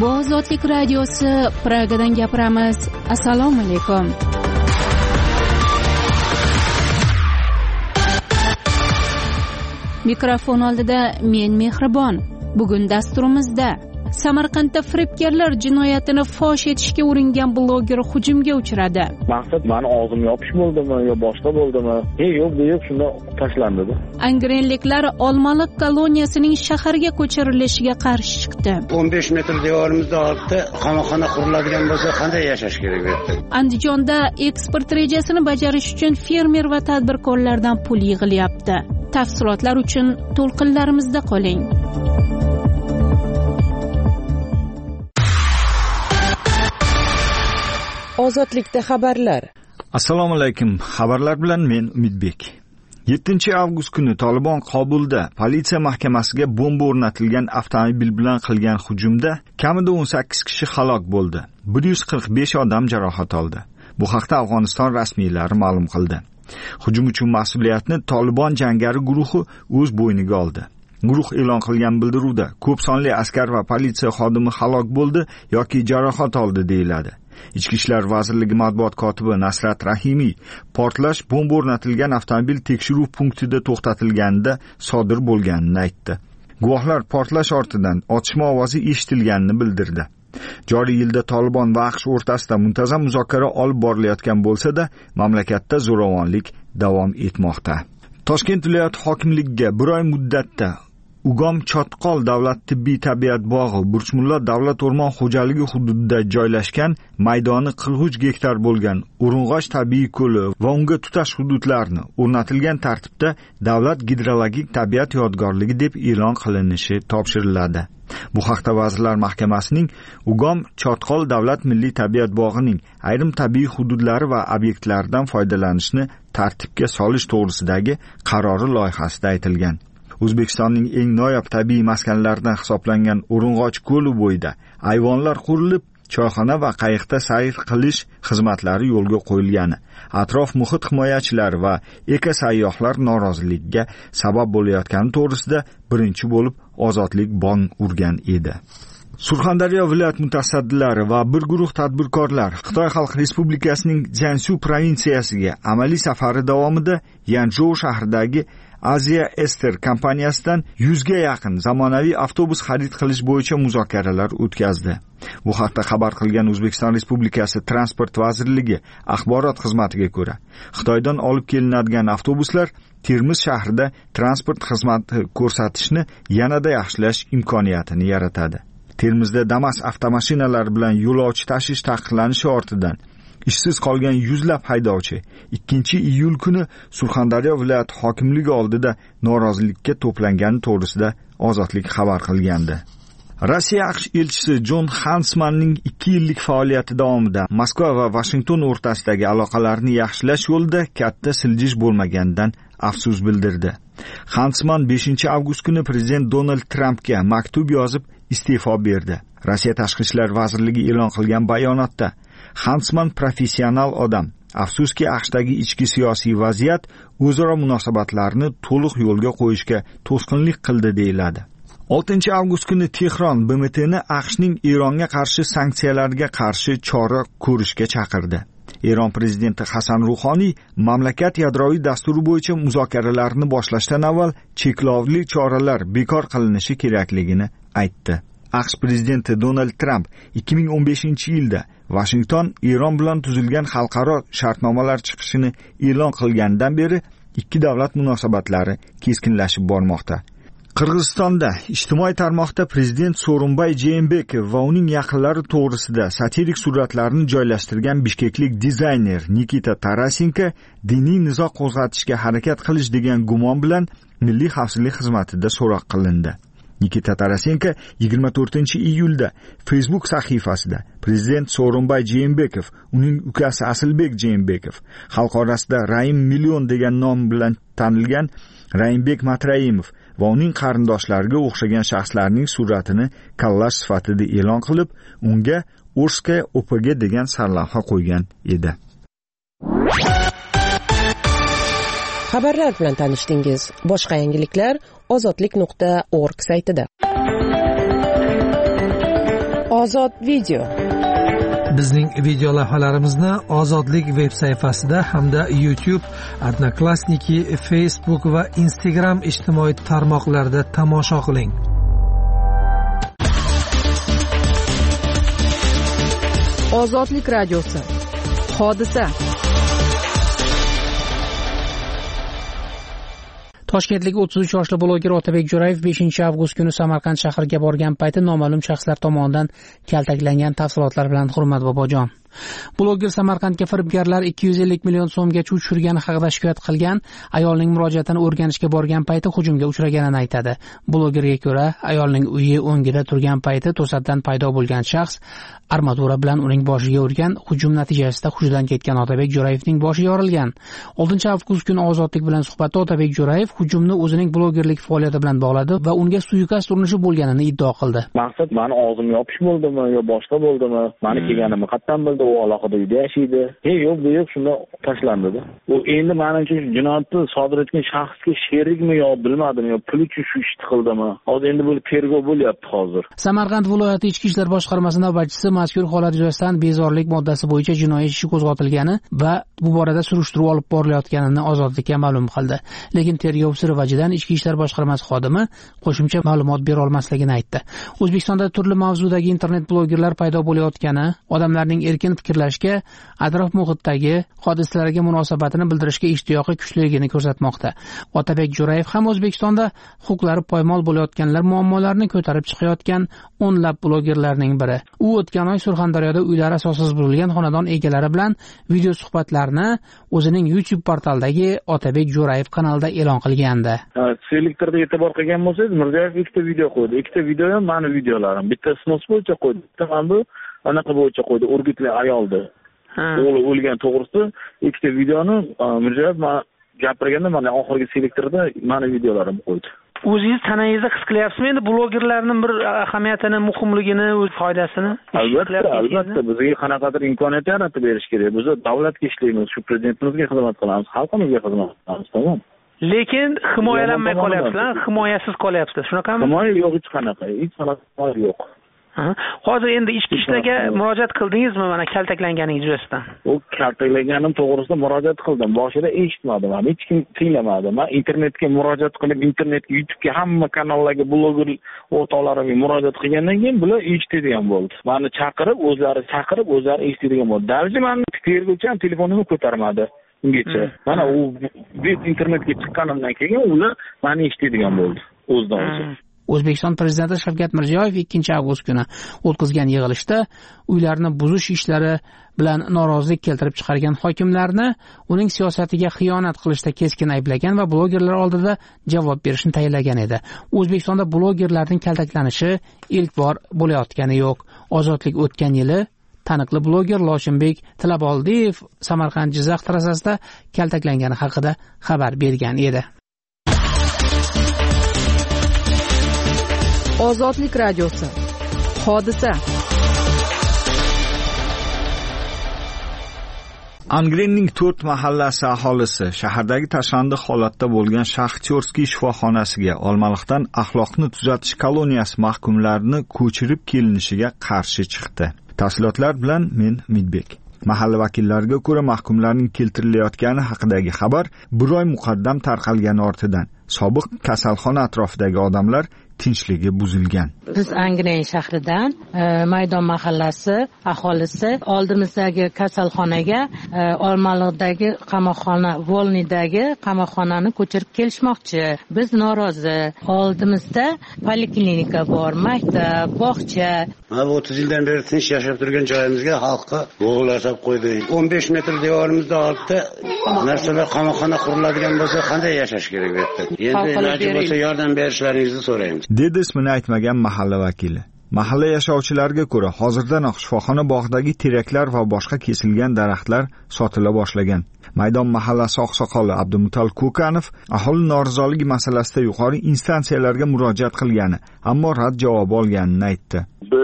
Bu Ozodlik radiosi, Pragadan gapiramiz. Assalomu alaykum. Mikrofon oldida men Mehribon. Bugun dasturimizda Samarqandda firibgarlar jinoyatini fosh etishga uringan bloger hujumga uchradi. Maqsad meni og'zimga yopish bo'ldimi yo boshqa bo'ldimi? Yo'q, bu yo'q, shunda tashlandi. Angrenliklar Olmaliq koloniyasining shaharga ko'chirilishiga qarshi chiqdi. 15 metr devorimizni olibda qamoqxona quriladigan bo'lsa qanday yashash kerak bu yerda? Andijonda eksport rejasini bajarish uchun fermer va tadbirkorlardan pul yig'ilyapti. Tafsilotlar uchun to'lqinlarimizda qoling. Ozodlikda xabarlar. Assalomu alaykum. Xabarlar bilan men Umidbek. 7-avgust kuni Tolibon Kobulda politsiya mahkamasiga bomba o'rnatilgan avtomobil bilan qilgan hujumda kamida 18 kishi halok bo'ldi. 145 odam jarohat oldi. Bu haqda Afg'oniston rasmiylari ma'lum qildi. Hujum uchun mas'uliyatni Tolibon jangari guruhi o'z bo'yniga oldi. Guruh e'lon qilgan bildiruvda ko'p sonli askar va politsiya xodimi halok bo'ldi yoki jarohat oldi deyiladi. Ichki ishlar vazirligi matbuot kotibi Nasrat Rahimiy portlash bomba o'rnatilgan avtomobil tekshiruv punktida to'xtatilganida sodir bo'lganini aytdi. Guvohlar portlash ortidan otishma ovozi eshitilganini bildirdi. Joriy yilda Tolibon va AQSh o'rtasida muntazam muzokara olib borilayotgan bo'lsa-da, mamlakatda zo'ravonlik davom etmoqda. Toshkent viloyati hokimligiga bir oy muddatda Ugom Chotqol davlat tibbiy tabiat bog'i Burchmulla davlat o'rmon xo'jaligi hududida joylashgan maydoni 43 gektar bo'lgan Urung'och tabiiy ko'li va unga tutash hududlarni o'rnatilgan tartibda davlat gidrologik tabiat yodgorligi deb e'lon qilinishi topshiriladi. Bu haqda Vazirlar Mahkamasining Ugom Chotqol davlat milliy tabiat bog'ining ayrim tabiiy hududlari va obyektlaridan foydalanishni tartibga solish to'g'risidagi qarori loyihasida aytilgan. O'zbekistonning eng noyob tabiiy maskanlaridan hisoblangan Urung'och ko'li bo'yida ayvonlar qurilib, choyxona va qayiqda sayr qilish xizmatlari yo'lga qo'yilgani, atrof muhit himoyachilari va eko-sayyohlar noroziligiga sabab bo'layotgani to'g'risida birinchi bo'lib Ozodlik bong urgan edi. Surxondaryo viloyat mutasaddilari va bir guruh tadbirkorlar Xitoy Xalq Respublikasining Jiangsu provinsiyasiga amaliy safari davomida Yanzhou shahridagi Asia Ester kompaniyasidan 100 ga yaqin zamonaviy avtobus xarid qilish bo'yicha muzokaralar o'tkazdi. Bu haqda xabar qilgan O'zbekiston Respublikasi Transport vazirligi axborot xizmatiga ko'ra, Xitoydan olib kelinadigan avtobuslar Termiz shahrida transport xizmati ko'rsatishni yanada yaxshilash imkoniyatini yaratadi. Termizda Damas avtomashinalari bilan yo'lovchi tashish taqiqlanishi ortidan ishsiz qolgan yuzlab haydovchi 2-iyul kuni Surxondaryo viloyati hokimligi oldida norozilikka to'plangani to'g'risida Ozodlik xabar qilgandi. Rossiya AQSh elchisi Jon Hansmanning 2 yillik faoliyati davomida Moskva va Washington o'rtasidagi aloqalarni yaxshilash yo'lida katta siljish bo'lmaganidan afsus bildirdi. Hansman 5-avgust kuni prezident Donald Trampga maktub yozib iste'fo berdi. Rossiya Tashqi ishlar vazirligi e'lon qilgan bayonotda Hansman professional odam. Afsuski AQShdagi ichki siyosiy vaziyat o'zaro munosabatlarni to'liq yo'lga qo'yishga to'sqinlik qildi deyiladi. 6-avgust kuni Tehron BMTni AQShning Eronga qarshi sanksiyalarga qarshi chora ko'rishga chaqirdi. Eron prezidenti Hasan Ruhoniy mamlakat yadroviy dasturi bo'yicha muzokaralarni boshlashdan avval cheklovli choralar bekor qilinishi kerakligini aytdi. AQSh prezidenti Donald Trump 2015-yilda Washington Eron bilan tuzilgan xalqaro shartnomalar chiqishini e'lon qilgandan beri ikki davlat munosabatlari keskinlashib bormoqda. Qirg'izistonda ijtimoiy tarmoqda prezident Sooronbay Jeenbekov va uning yaqinlari to'g'risida satirik suratlarni joylashtirgan bishkeklik dizayner Nikita Tarasenko diniy nizo qo'zg'atishga harakat qilish degan gumon bilan Milliy xavfsizlik xizmatida so'roq qilindi. Nikita Tarasenko 24-iyulda Facebook sahifasida prezident Sooronbay Jeenbekov, uning ukasi Asilbek Jeenbekov, xalq orasida Raim Million degan nom bilan tanilgan Raimbek Matraimov va uning qarindoshlariga o'xshagan shaxslarning suratini kollaj sifatida e'lon qilib, unga Orskaya OPG degan sarlavha qo'ygan edi. Xabarlar bilan tanishdingiz. Boshqa yangiliklar ozodlik.org saytida. Ozod video. Bizning video lavhalarimizni Ozodlik veb sayfasida hamda YouTube, Odnoklassniki, Facebook va Instagram ijtimoiy tarmoqlarida tomosha qiling. Ozodlik radiosi. Hodisa. Toshkentlik 33 yoshli bloger Otabek Jo'rayev 5-avgust kuni Samarqand shahriga borgan payti noma'lum shaxslar tomonidan kaltaklangan. Tafsilotlar bilan Hurmat Bobojon. Bloger Samarqandga firibgarlar 250 million so'mgacha tushirgani haqida shikoyat qilgan. Ayolning murojaatini o'rganishga borgan payti hujumga uchraganini aytadi. Blogerga ko'ra, ayolning uyi o'ngida turgan payti to'satdan paydo bo'lgan shaxs armatura bilan uning boshiga urgan. Hujum natijasida hushidan ketgan Otabek Jo'rayevning boshi yorilgan. 6-avgust kuni Ozodlik bilan suhbatda Otabek Jo'rayev hujumni o'zining blogerlik faoliyati bilan bog'ladi va unga suiqasd urinishi bo'lganini iddao qildi. Maqsad meni og'zimni yopish bo'ldimi yo boshqa bo'ldimi? Meni kelganimni qatdan bildi, u alohida uyda yashaydi. Yo'q, bu yo'q, shunda tashlandida. U endi menimcha jinoyatni sodir etgan shaxsga sherikmi yo bilmadim, yo pul uchun shu ishni qildimi? Hozir endi bu tergov bo'lyapti hozir. Samarqand viloyati Ichki ishlar boshqarmasi navbatchisi mazkur holat yuzasidan bezorilik moddasi bo'yicha jinoiy ish qo'zg'atilgani va bu borada surishtiruv olib borilayotganini Ozodlikka ma'lum qildi. Lekin tergov siri vajidan Ichki ishlar boshqarmasi xodimi qo'shimcha ma'lumot bera olmasligini aytdi. O'zbekistonda turli mavzudagi internet blogerlar paydo bo'layotgani, odamlarning erkin fikrlashga, atrof muhitdagi hodisalarga munosabatini bildirishga ishtiyoqi kuchliligini ko'rsatmoqda. Otabek Jo'rayev ham O'zbekistonda huquqlari poymol bo'layotganlar muammolarini ko'tarib chiqayotgan o'nlab blogerlarning biri. U o'tgan oy Surxondaryoda uylari asossiz burilgan xonadon egalari bilan video suhbatlarni o'zining YouTube portalidagi Otabek Jo'rayev kanalida e'lon qilgandi. Selektorda e'tibor qilgan bo'lsangiz, Mirziyoyev ikkita video qo'ydi. Ikkita video ham meni videolarim. Bittasi snos bo'yicha qo'ydi, bitta ham bu anaqa bo'yicha qo'ydi, urgutli ayoldi. O'g'li o'lgan to'g'risida ikkita videoni Mirziyoyev gapirganda mana oxirgi selektorda meni videolarim qo'ydi. O'zingiz tanangizda his qilyapsizmi endi blogerlarning bir ahamiyatini, muhimligini, o'z foydasini? Albatta, bizga qanaqadir imkoniyat yaratib berish kerak. Biz davlatga ishlaymiz, shu prezidentimizga xizmat qilamiz, xalqimizga xizmat qilamiz, tamom. Lekin himoyalanmay qolyapsizlar, himoyasiz qolyapsizlar. Shunaqami? Himoya yo'q, hech qanaqa yo'q. Hozir endi ichki ishlarga murojaat qildingizmi mana kaltaklanganingiz yuzasidan? U kaltaklanganim to'g'risida murojaat qildim. Boshida eshitmadim, hech kim tinglamadi. Men internetga murojaat qilib, internetga, YouTube'ga, hamma kanallarga, bloger o'rtoqlarimga murojaat qilgandan keyin bular eshitadigan bo'ldi. Meni chaqirib, o'zlari eshitadigan bo'ldi. Dalji meni tergovchi ham telefonimni ko'tarmadi ungacha. Mana u internetga chiqqanimdan keyin ular meni eshitadigan bo'ldi o'zidan o'zi. O'zbekiston prezidenti Shavkat Mirziyoyev 2-avgust kuni o'tkazgan yig'ilishda uylarni buzish ishlari bilan norozilik keltirib chiqargan hokimlarni uning siyosatiga xiyonat qilishda keskin ayblagan va blogerlar oldida javob berishni tayinlagan edi. O'zbekistonda blogerlarning kaltaklanishi ilk bor bo'layotgani yo'q. Ozodlik o'tgan yili taniqli bloger Loshinbek Tilaboldiyev Samarqand-Jizzax trassasida kaltaklangani haqida xabar bergan edi. Ozodlik radiosi. Hodisa. Angrenning 4 mahallasi aholisi shahardagi tashlandiq holatda bo'lgan Shaxtyorskiy shifoxonasiga Olmaliqdan axloqni tuzatish koloniyasi mahkumlarini ko'chirib kelinishiga qarshi chiqdi. Tafsilotlar bilan men Umidbek. Mahalla vakillariga ko'ra mahkumlarning keltirilayotgani haqidagi xabar bir oy muqaddam tarqalgani ortidan sobiq kasalxona atrofidagi odamlar tinchligi buzilgan. Biz Angren shahridan Maydon mahallasi aholisi oldimizdagi kasalxonaga Olmaliqdagi qamoqxona, Volnidagi qamoqxonani ko'chirib kelishmoqchi. Biz norozi. Oldimizda poliklinika bor, maktab, bog'cha. Mana 30 yildan beri tinch yashab turgan joyimizga xalqqa o'g'illar solib qo'ydi. 15 metr devorimizda olibda narsalar qamoqxona quriladigan bo'lsa, qanday yashash kerak bu yerda? Endi iloji bo'lsa yordam berishlaringizni so'raymiz. Dedi ismini aytmagan mahalla vakili. Mahalla yashovchilariga ko'ra, hozirdanoq shifoxona bog'idagi teraklar va boshqa kesilgan daraxtlar sotila boshlagan. Maydon mahallasi oqsoqoli Abdumutal Ko'kanov aholi norizoligi masalasida yuqori instansiyalarga murojaat qilgani, ammo rad javobi olganini aytdi. Biz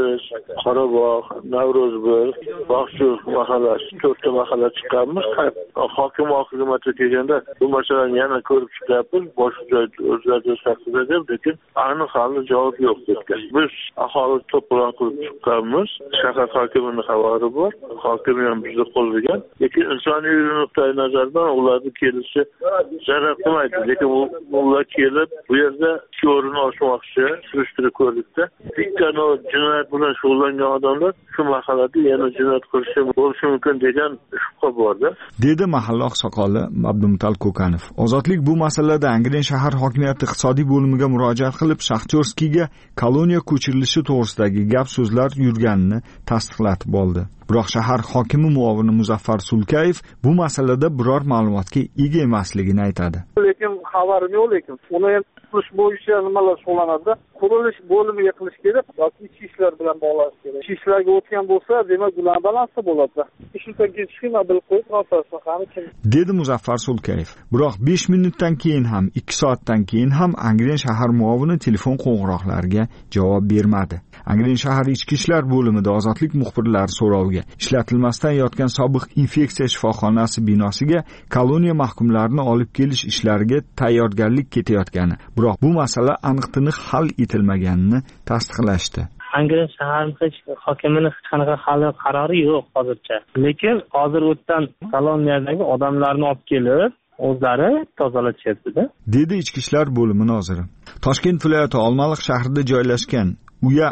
Qorabog', Navro'zbo'y, Bog'chu mahallasi 4 ta mahalla chiqqanmiz. Hokim oxirgi kelganda bu masalani yana ko'rib chiqyapmiz. Boshqa joy o'zgartirish haqida deb, lekin aniq hali javob yo'q dedilar. Biz aholi to'polon qilib chiqqanmiz. Shahar hokimining xabari bor. Hokim ham bizni qo'llagan. Lekin insoniy nuqtai nazardan ularni kelishi zarar qilmaydi. Lekin ular kelib bu yerda ko'rini ochmoqchi, surishtirib ko'rdikda. Bitta jinoyat bilan shug'ullangan odamlar shu mahallada yana jinoyat qilishi bo'lishi mumkin degan shubha borda. Dedi mahalla oqsoqoli Abdumutal Ko'kanov. Ozodlik bu masalada Angren shahar hokimiyati iqtisodiy bo'limiga murojaat qilib, Shaxchorskiyga koloniya ko'chirilishi to'g'risidagi gap so'zlar yurganini tasdiqlatib oldi. Biroq shahar hokimi muovini Muzaffar Sulkayev bu masalada biror ma'lumotga ega emasligini aytadi. Lekin xabarim yo'q, lekin uni ham qilish bo'yicha nimalar shug'ullanadi? Qurilish bo'limiga qilish kerak yoki ichki ishlar bilan bog'lash kerak. Ichki ishlarga o'tgan bo'lsa, demak ular balansda bo'ladi. Shundan keyin sxema bilib qo'yib asosni qani dedi Muzaffar Sulkayev. Biroq 5 minutdan keyin ham, 2 soatdan keyin ham Angren shahar muovini telefon qo'ng'iroqlariga javob bermadi. Angren shahar ichki ishlar bo'limida ozodlik muxbirlari so'roviga ishlatilmasdan yotgan sobiq infeksiya shifoxonasi binosiga koloniya mahkumlarini olib kelish ishlariga tayyorgarlik ketayotgani, biroq bu masala aniq-tiniq hal etilmaganini tasdiqlashdi. Angren shahar hokimining hech qanaqa hali qarori yo'q hozircha. Lekin hozir o'tdan koloniyadagi odamlarni olib kelib o'zlari tozalashyapti-da, dedi ichki ishlar bo'limi noziri. Toshkent viloyati Olmaliq shahrida joylashgan Uya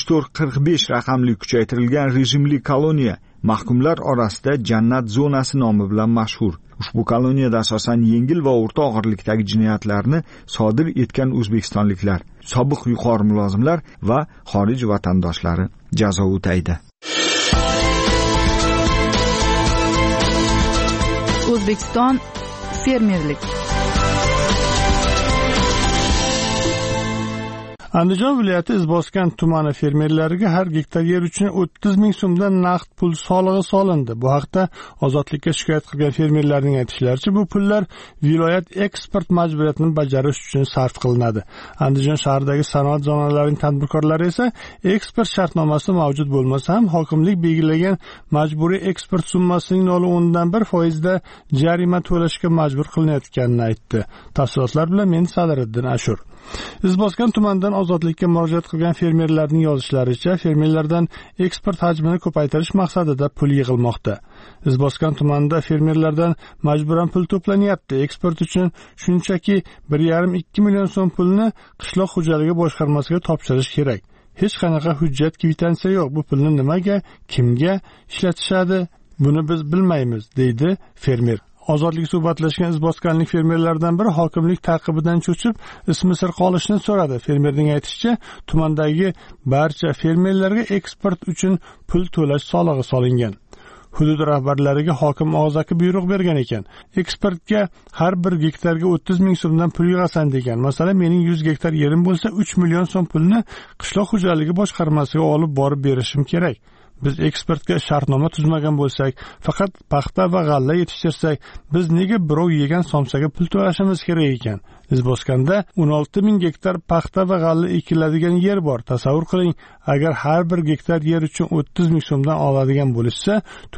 6445 raqamli kuchaytirilgan rejimli koloniya mahkumlar orasida Jannat zonasi nomi bilan mashhur. Ushbu koloniyada asosan yengil va o'rta og'irlikdagi jinoyatlarni sodir etgan o'zbekistonliklar, sobiq yuqori mulozimlar va xorij vatandoshlari jazo o'taydi. O'zbekiston fermerlik. Andijon viloyati Izboskan tumani fermerlariga har gektar yer uchun 30 ming so'mdan naqd pul solig'i solindi. Bu haqda Ozodlikka shikoyat qilgan fermerlarning aytishlaricha, bu pullar viloyat eksport majburiyatini bajarish uchun sarf qilinadi. Andijon shahridagi sanoat zonalarining tadbirkorlari esa eksport shartnomasi mavjud bo'lmasa ham hokimlik belgilagan majburiy eksport summasining 0.1% da jarima to'lashga majbur qilinayotganini aytdi. Tafsilotlar bilan men Sadiriddin Ashur. Izboskan tumanidan Ozodlikka murojaat qilgan fermerlarning yozishlaricha, fermerlardan eksport hajmini ko'paytirish maqsadida pul yig'ilmoqda. Izboskan tumanida fermerlardan majburan pul to'planyapti. Eksport uchun shunchaki 1,5-2 million so'm pulni qishloq xo'jaligi boshqarmasiga topshirish kerak. Hech qanaqa hujjat, kvitansiya yo'q. Bu pulni nimaga, kimga ishlatishadi, buni biz bilmaymiz, deydi fermer. Ozodlik suhbatlashgan izboskanlik fermerlardan biri hokimlik taqibidan cho'chib, ismi sir qolishni so'radi. Fermerning aytishicha, tumandagi barcha fermerlarga eksport uchun pul to'lash solig'i solingan. Hudud rahbarlariga hokim og'zaki buyruq bergan ekan. Eksportga har bir gektarga 30 ming so'mdan pul yig'asan degan. Masalan, mening 100 gektar yerim bo'lsa, 3 million so'm pulni qishloq xo'jaligi boshqarmasiga olib borib berishim kerak. Biz eksportga shartnoma tuzmagan bo'lsak, faqat paxta va g'alla yetishtirsak, biz nega birov yegan somsaga pul to'lashimiz kerak ekan? Izboskanda 16 ming gektar paxta va g'alla ekiladigan yer bor. Tasavvur qiling, agar har bir gektar yer uchun 30 ming so'mdan oladigan bo'lishsa,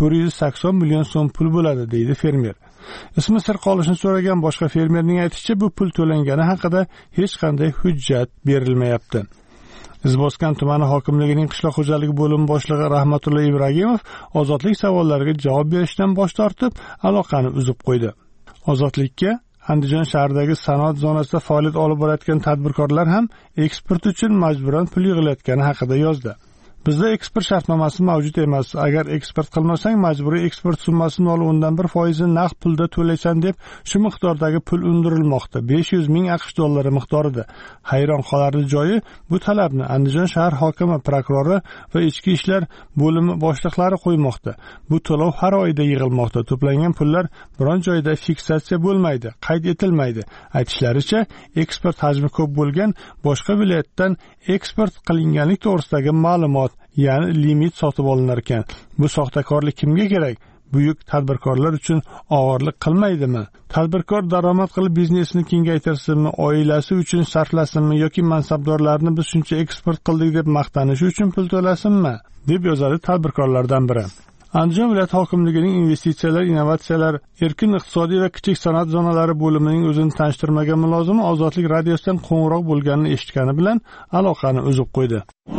480 million so'm pul bo'ladi, deydi fermer. Ismi sir qolishini so'ragan boshqa fermerning aytishicha, bu pul to'langani haqida hech qanday hujjat berilmayapti. Izboskan tumani hokimligining qishloq xo'jaligi bo'limi boshlig'i Rahmatullo Ibragimov ozodlik savollariga javob berishdan bosh tortib, aloqani uzib qo'ydi. Ozodlikka Andijon shahridagi sanoat zonasida faoliyat olib borayotgan tadbirkorlar ham eksport uchun majburan pul yig'ilayotgani haqida yozdi. Bizda eksport shartnomasi mavjud emas. Agar eksport qilmasang, majburiy eksport summasi 0.1% naqd pulda to'laysan deb shu miqdordagi pul undirilmoqda. 500 ming AQSh dollari miqdorida. Hayron qolarli joyi, bu talabni Andijon shahar hokimi, prokurori va ichki ishlar bo'limi boshliqlari qo'ymoqda. Bu to'lov har oyda yig'ilmoqda. To'plangan pullar biron joyda fiksatsiya bo'lmaydi, qayd etilmaydi. Aytishlaricha, eksport hajmi ko'p bo'lgan boshqa viloyatdan eksport qilinganlik to'g'risidagi ma'lumot, ya'ni limit sotib olinar ekan. Bu soxtakorlik kimga kerak? buyuk tadbirkorlar uchun og'irlik qilmaydimi? Tadbirkor daromad qilib biznesini kengaytirsinmi, oilasi uchun sarflasinmi yoki mansabdorlarni biz shuncha eksport qildik deb maqtanishi uchun pul to'lasinmi, deb yozadi tadbirkorlardan biri. Andijon viloyat hokimligining investitsiyalar, innovatsiyalar, erkin iqtisodiy va kichik sanoat zonalari bo'limining o'zini tanishtirmagan mulozimi Ozodlik radiosidan qo'ng'iroq bo'lganini eshitgani bilan aloqani uzib qo'ydi.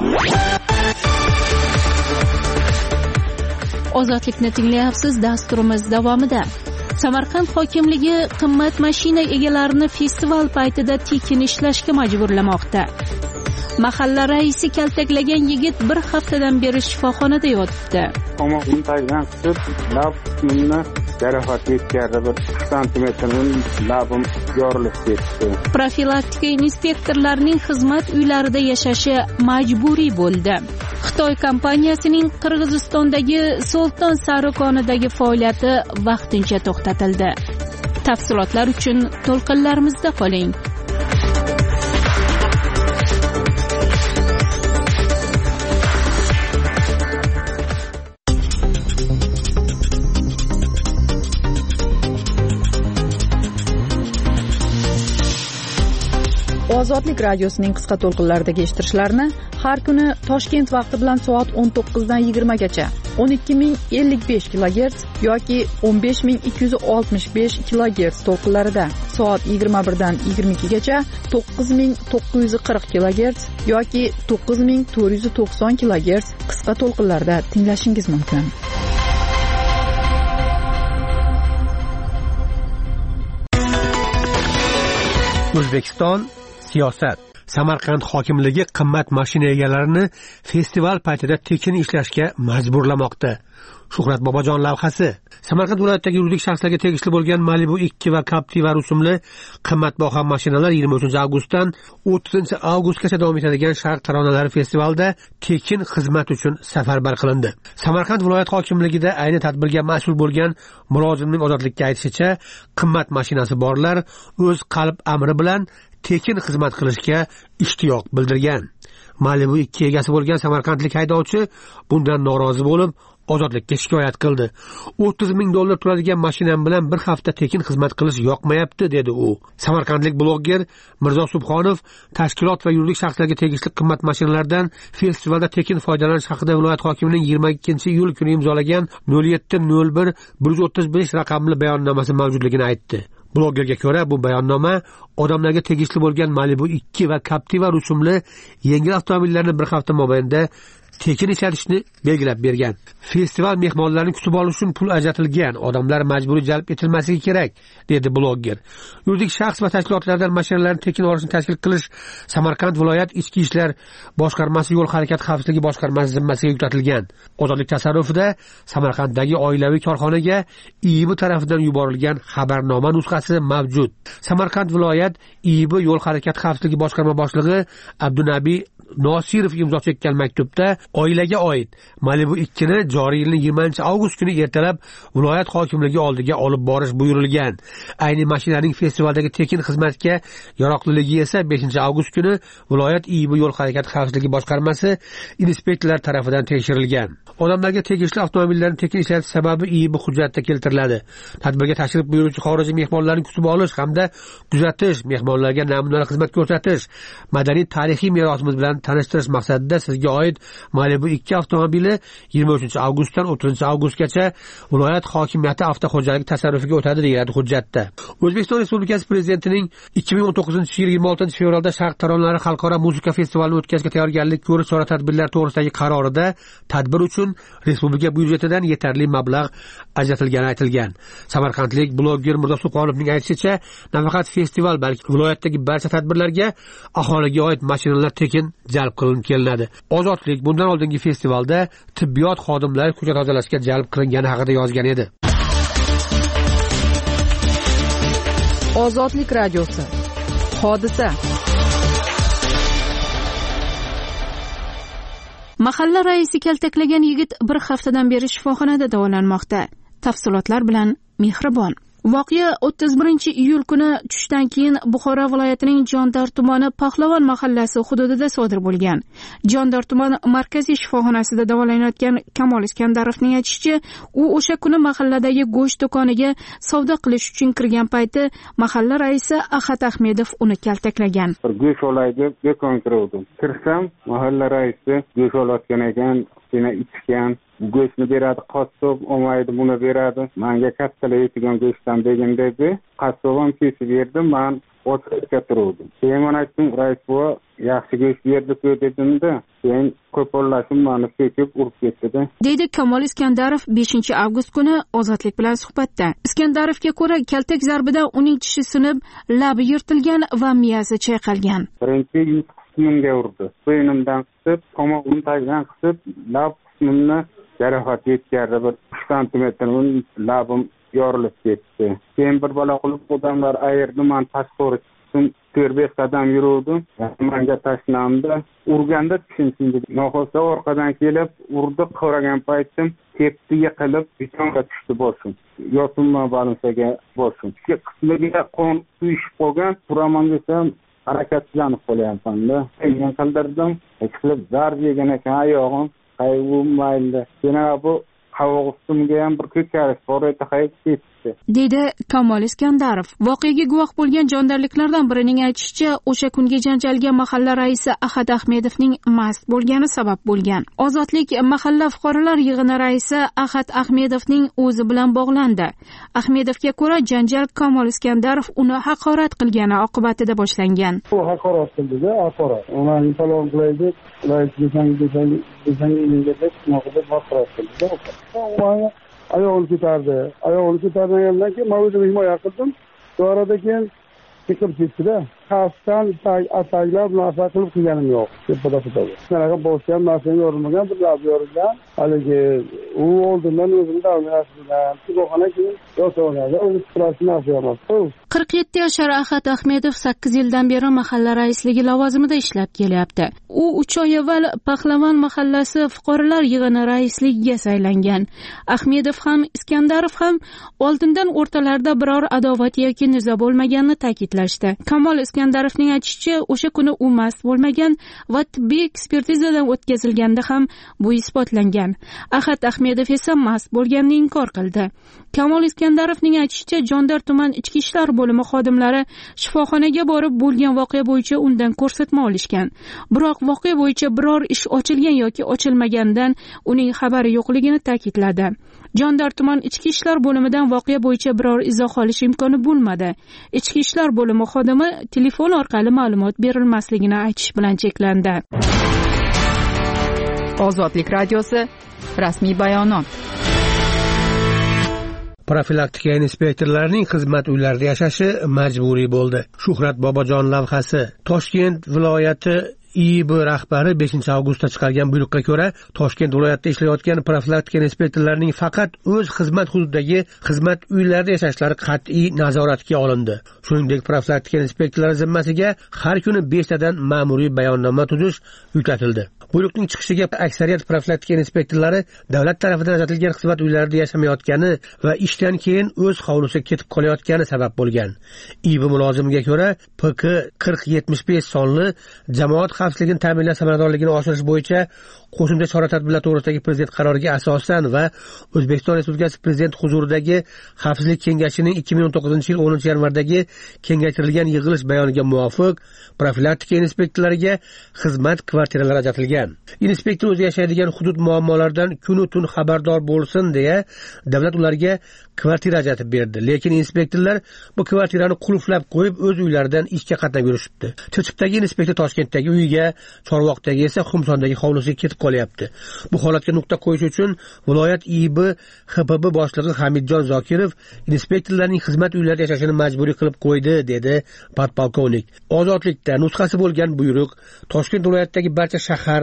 Ozodlikni tinglayapsiz. Dasturimiz davomida Samarqand hokimligi qimmat mashina egalarini festival paytida tekin ishlashga majburlamoqda. Mahalla raisi kaltaklagan yigit bir haftadan beri shifoxonada yotibdi. Tomoqning tagidan tutib, lab qismini jarohat yetkazdi. 1 santimetrning labim yorilib ketdi. Profilaktika inspektorlarining xizmat uylarida yashashi majburiy bo'ldi. Xitoy kompaniyasining Qirg'izistondagi Sulton Sari konidagi faoliyati vaqtincha to'xtatildi. Tafsilotlar uchun to'lqinlarimizda qoling. Ozodlik radiosining qisqa to'lqinlaridagi eshittirishlarni har kuni Toshkent vaqti bilan soat 19 dan 20 gacha 12055 kHz yoki 15265 kHz to'lqinlarida, soat 21 dan 22 gacha 9940 kHz yoki 9490 kHz qisqa to'lqinlarda tinglashingiz mumkin. O'zbekiston siyosat. Samarqand hokimligi qimmat mashina egalarini festival paytida tekin ishlashga majburlamoqda. Shuhrat Bobojon lavhasi. Samarqand viloyatidagi yuridik shaxslarga tegishli bo'lgan Malibu 2 va Captiva rusumli qimmatbaho mashinalar 23-avgustdan 30-avgustgacha davom etadigan Sharq taronalari festivalida tekin xizmat uchun safarbar qilindi. Samarqand viloyat hokimligida ayni tadbirga mas'ul bo'lgan mulozimning Ozodlikka aytishicha, qimmat mashinasi borlar o'z qalb amri bilan tekin xizmat qilishga ishtiyoq bildirgan. Malibu 2 egasi bo'lgan samarqandlik haydovchi bundan norozi bo'lib, Ozodlikka shikoyat qildi. $30,000 turadigan mashinam bilan bir hafta tekin xizmat qilish yoqmayapti, dedi u. Samarqandlik blogger Mirzo Subhonov tashkilot va yuridik shaxslarga tegishli qimmat mashinalardan festivalda tekin foydalanish haqida viloyat hokimining 22-iyul kuni imzolagan 0701-135 raqamli bayonnomasi mavjudligini aytdi. Bloggerga ko'ra, bu bayonnoma odamlarga tegishli bo'lgan Malibu 2 va Captiva rusumli yengil avtomobillarni bir hafta mobaynida tekin ishlatishni belgilab bergan. Festival mehmonlarni kutib olish uchun pul ajratilgan, odamlar majburiy jalb etilmasligi kerak, dedi blogger. Yuridik shaxs va tashkilotlardan mashinalarni tekin olishni tashkil qilish Samarqand viloyat ichki ishlar boshqarmasi yo'l harakati xavfsizligi boshqarmasi zimmasiga yuklatilgan. Ozodlik tasarrufida Samarqanddagi oilaviy korxonaga IIB tarafidan yuborilgan xabarnoma nusxasi mavjud. Samarqand viloyat IIB yo'l harakati xavfsizligi boshqarma boshlig'i Abdunabiy Nosirov imzo chekkan maktubda oilaga oid Malibu 2 ni joriy yilning 20-avgust kuni ertalab viloyat hokimligi oldiga olib borish buyurilgan. Ayni mashinaning festivaldagi tekin xizmatga yaroqliligi esa 5-avgust kuni viloyat IIB yo'l harakati xavfsizligi boshqarmasi inspektorlar tarafidan tekshirilgan. Odamlarga tegishli avtomobillarni tekin ishlatish sababi IIB hujjatida keltiriladi. Tadbirga tashrif buyuruvchi xorijiy mehmonlarni kutib olish hamda kuzatish, mehmonlarga namunali xizmat ko'rsatish, madaniy tarixiy merosimiz bilan tanishtirish maqsadida sizga oid Malibu 2 avtomobili 23-avgustdan 30-avgustgacha viloyat hokimiyati avtoxo'jaligi tasarrufiga o'tadi, deyiladi hujjatda. O'zbekiston Respublikasi Prezidentining 2019-yil 26-fevralda Sharq taronalari xalqaro muzika festivalini o'tkazishga tayyorgarlik ko'rish chora-tadbirlar to'g'risidagi qarorida tadbir uchun respublika byudjetidan yetarli mablag' ajratilgani aytilgan. Samarqandlik blogger Mirzo Subhonovning aytishicha, nafaqat festival, balki viloyatdagi barcha tadbirlarga aholiga oid mashinalar tekin jalb qilinib kelinadi. Ozodlik bundan oldingi festivalda tibbiyot xodimlari ko'cha tozalashga jalb qilingani haqida yozgan edi. Ozodlik radiosi. Hodisa. Mahalla raisi kaltaklagan yigit bir haftadan beri shifoxonada davolanmoqda. Tafsilotlar bilan Mehribon. Voqea 31-iyul kuni tushdan keyin Buxoro viloyatining Jondor tumani Pahlavon mahallasi hududida sodir bo'lgan. Jondor tuman markaziy shifoxonasida davolanayotgan Kamol Iskandarovning aytishicha, u o'sha kuni mahalladagi go'sht do'koniga savdo qilish uchun kirgan payti mahalla raisi Ahad Ahmedov uni kaltaklagan. Bir go'sht olay deb do'konga kirdim. Kirsam, mahalla raisi go'sht olayotgan ekan, yana ichgan. Go'shtni beradi, qassob olmaydi, buni beradi. Menga kattalar yetigan go'shtdan degan dedi. Qassob ham kesib berdi, men o'tirib turdim. Keyin men aytdim, rais bu yaxshi go'sht berdi-ku dedimda, keyin qo'pollashib meni so'kib urib ketdi. Deydi Kamol Iskandarov 5-avgust kuni Ozodlik bilan suhbatda. Iskandarovga ko'ra, kaltak zarbidan uning tishi sinib, labi yirtilgan va miyasi chayqalgan. Birinchi yuz qismimga urdi. Bo'ynimdan qisib, tomog'imni tagidan qisib, lab qismimni jarohat yetkazdi. Bir 3 santimetr labim yorilib ketdi. Keyin bir balo qilib odamlar ayirdi, men tashqari chiqdim, 4-5 qadam yurdim. Menga tashlandi. Urganda tushundim. Noxosa orqadan kelib urdi, qo'ragan paytim tepdi, yiqilib betonga tushdi boshim. Yo'sinma balansaga boshim. Ikki qismiga qon quyishib qolgan, turaman desam harakatlanib qolyapman-da. Men qildirdim, qilib zarb yegan ekan oyog'im. Bu mayli. Yana bu qavog'imga ham bir ko'karish bor edi, qaytib ketdi. Deydi Kamol Iskandarov. Voqeaga guvoh bo'lgan jondorliklardan birining aytishicha, o'sha kungi janjalga mahalla raisi Ahad Ahmedovning mast bo'lgani sabab bo'lgan. Ozodlik mahalla fuqarolar yig'ini raisi Ahad Ahmedovning o'zi bilan bog'landi. Ahmedovga ko'ra, janjal Kamol Iskandarov uni haqorat qilgani oqibatida boshlangan. U haqorat qildi-da, haqorat. Uni salom qilaydi, ayog'ini ko'tardi. Ayog'ini ko'targandan keyin men o'zim himoya qildim. Sonradan keyin chiqib ketdi-da. Xavfdan ataklab narsa qilib qilganim yo'q. Shunaqa boshdan narsani yorilmagan, bir lab yorilgan. Haligi u oldindan o'zini davlatdan shifoxona keyin yo'taladi. Uni chiqarishni narsa emas. 47 yashar Ahad Ahmedov 8 yildan beri mahalla raisligi lavozimida ishlab kelyapti. U 3 oy avval Pahlavon mahallasi fuqarolar yig'ini raisligiga saylangan. Ahmedov ham Iskandarov ham oldindan o'rtalarida biror adovat yoki nizo bo'lmaganini ta'kidlashdi. Kamol Iskandarovning aytishicha, o'sha kuni u mast bo'lmagan va tibbiy ekspertizadan o'tkazilganda ham bu isbotlangan. Ahad Ahmedov esa mast bo'lganini inkor qildi. Kamol Iskandarovning aytishicha, Jondor tuman ichki ishlar bo'limi xodimlari shifoxonaga borib bo'lgan voqea bo'yicha undan ko'rsatma olishgan. Biroq voqea bo'yicha biror ish ochilgan yoki ochilmaganidan uning xabari yo'qligini ta'kidladi. Jondor tuman ichki ishlar bo'limidan voqea bo'yicha biror izoh olish imkoni bo'lmadi. Ichki ishlar bo'limi xodimi telefon orqali ma'lumot berilmasligini aytish bilan cheklandi. Ozodlik radiosi rasmiy bayonot. Profilaktika inspektorlarining xizmat uylarida yashashi majburiy bo'ldi. Shuhrat Bobojon lavhasi. Toshkent viloyati IIB rahbari 5-avgustda chiqargan buyruqqa ko'ra, Toshkent viloyatida ishlayotgan profilaktika inspektorlarining faqat o'z xizmat hududidagi xizmat uylarida yashashlari qat'iy nazoratga olindi. Shuningdek, profilaktika inspektorlari zimmasiga har kuni 5 tadan ma'muriy bayonnoma tuzish yuklatildi. Buyruqning chiqishiga aksariyat profilaktika inspektorlari davlat tarafidan ajratilgan xizmat uylarida yashamayotgani va ishdan keyin o'z hovlisiga ketib qolayotgani sabab bo'lgan. IIB mulozimiga ko'ra, PK 4075 sonli jamoat xavfsizligini ta'minlash samaradorligini oshirish bo'yicha qo'shimcha chora-tadbirlar to'g'risidagi prezident qaroriga asosan va O'zbekiston Respublikasi prezident huzuridagi Xavfsizlik kengashining 2019-yil 10-yanvardagi kengaytirilgan yig'ilish bayoniga muvofiq profilaktika inspektorlariga xizmat kvartiralari ajratilgan. Inspektor o'zi yashaydigan hudud muammolaridan kunu tun xabardor bo'lsin deya davlat ularga kvartira ajratib berdi. Lekin inspektorlar bu kvartirani qulflab qo'yib o'z uylaridan ishga qatnab yurishibdi. Chirchiqdagi inspektor Toshkentdagi uyiga, Chorvoqdagi esa Xumsondagi hovlisiga ketib qolyapti. Bu holatga nuqta qo'yish uchun viloyat IIB XPB boshlig'i Hamidjon Zokirov inspektorlarning xizmat uylarida yashashini majburiy qilib qo'ydi, dedi podpolkovnik. Ozodlikda nusxasi bo'lgan buyruq Toshkent viloyatidagi barcha shahar,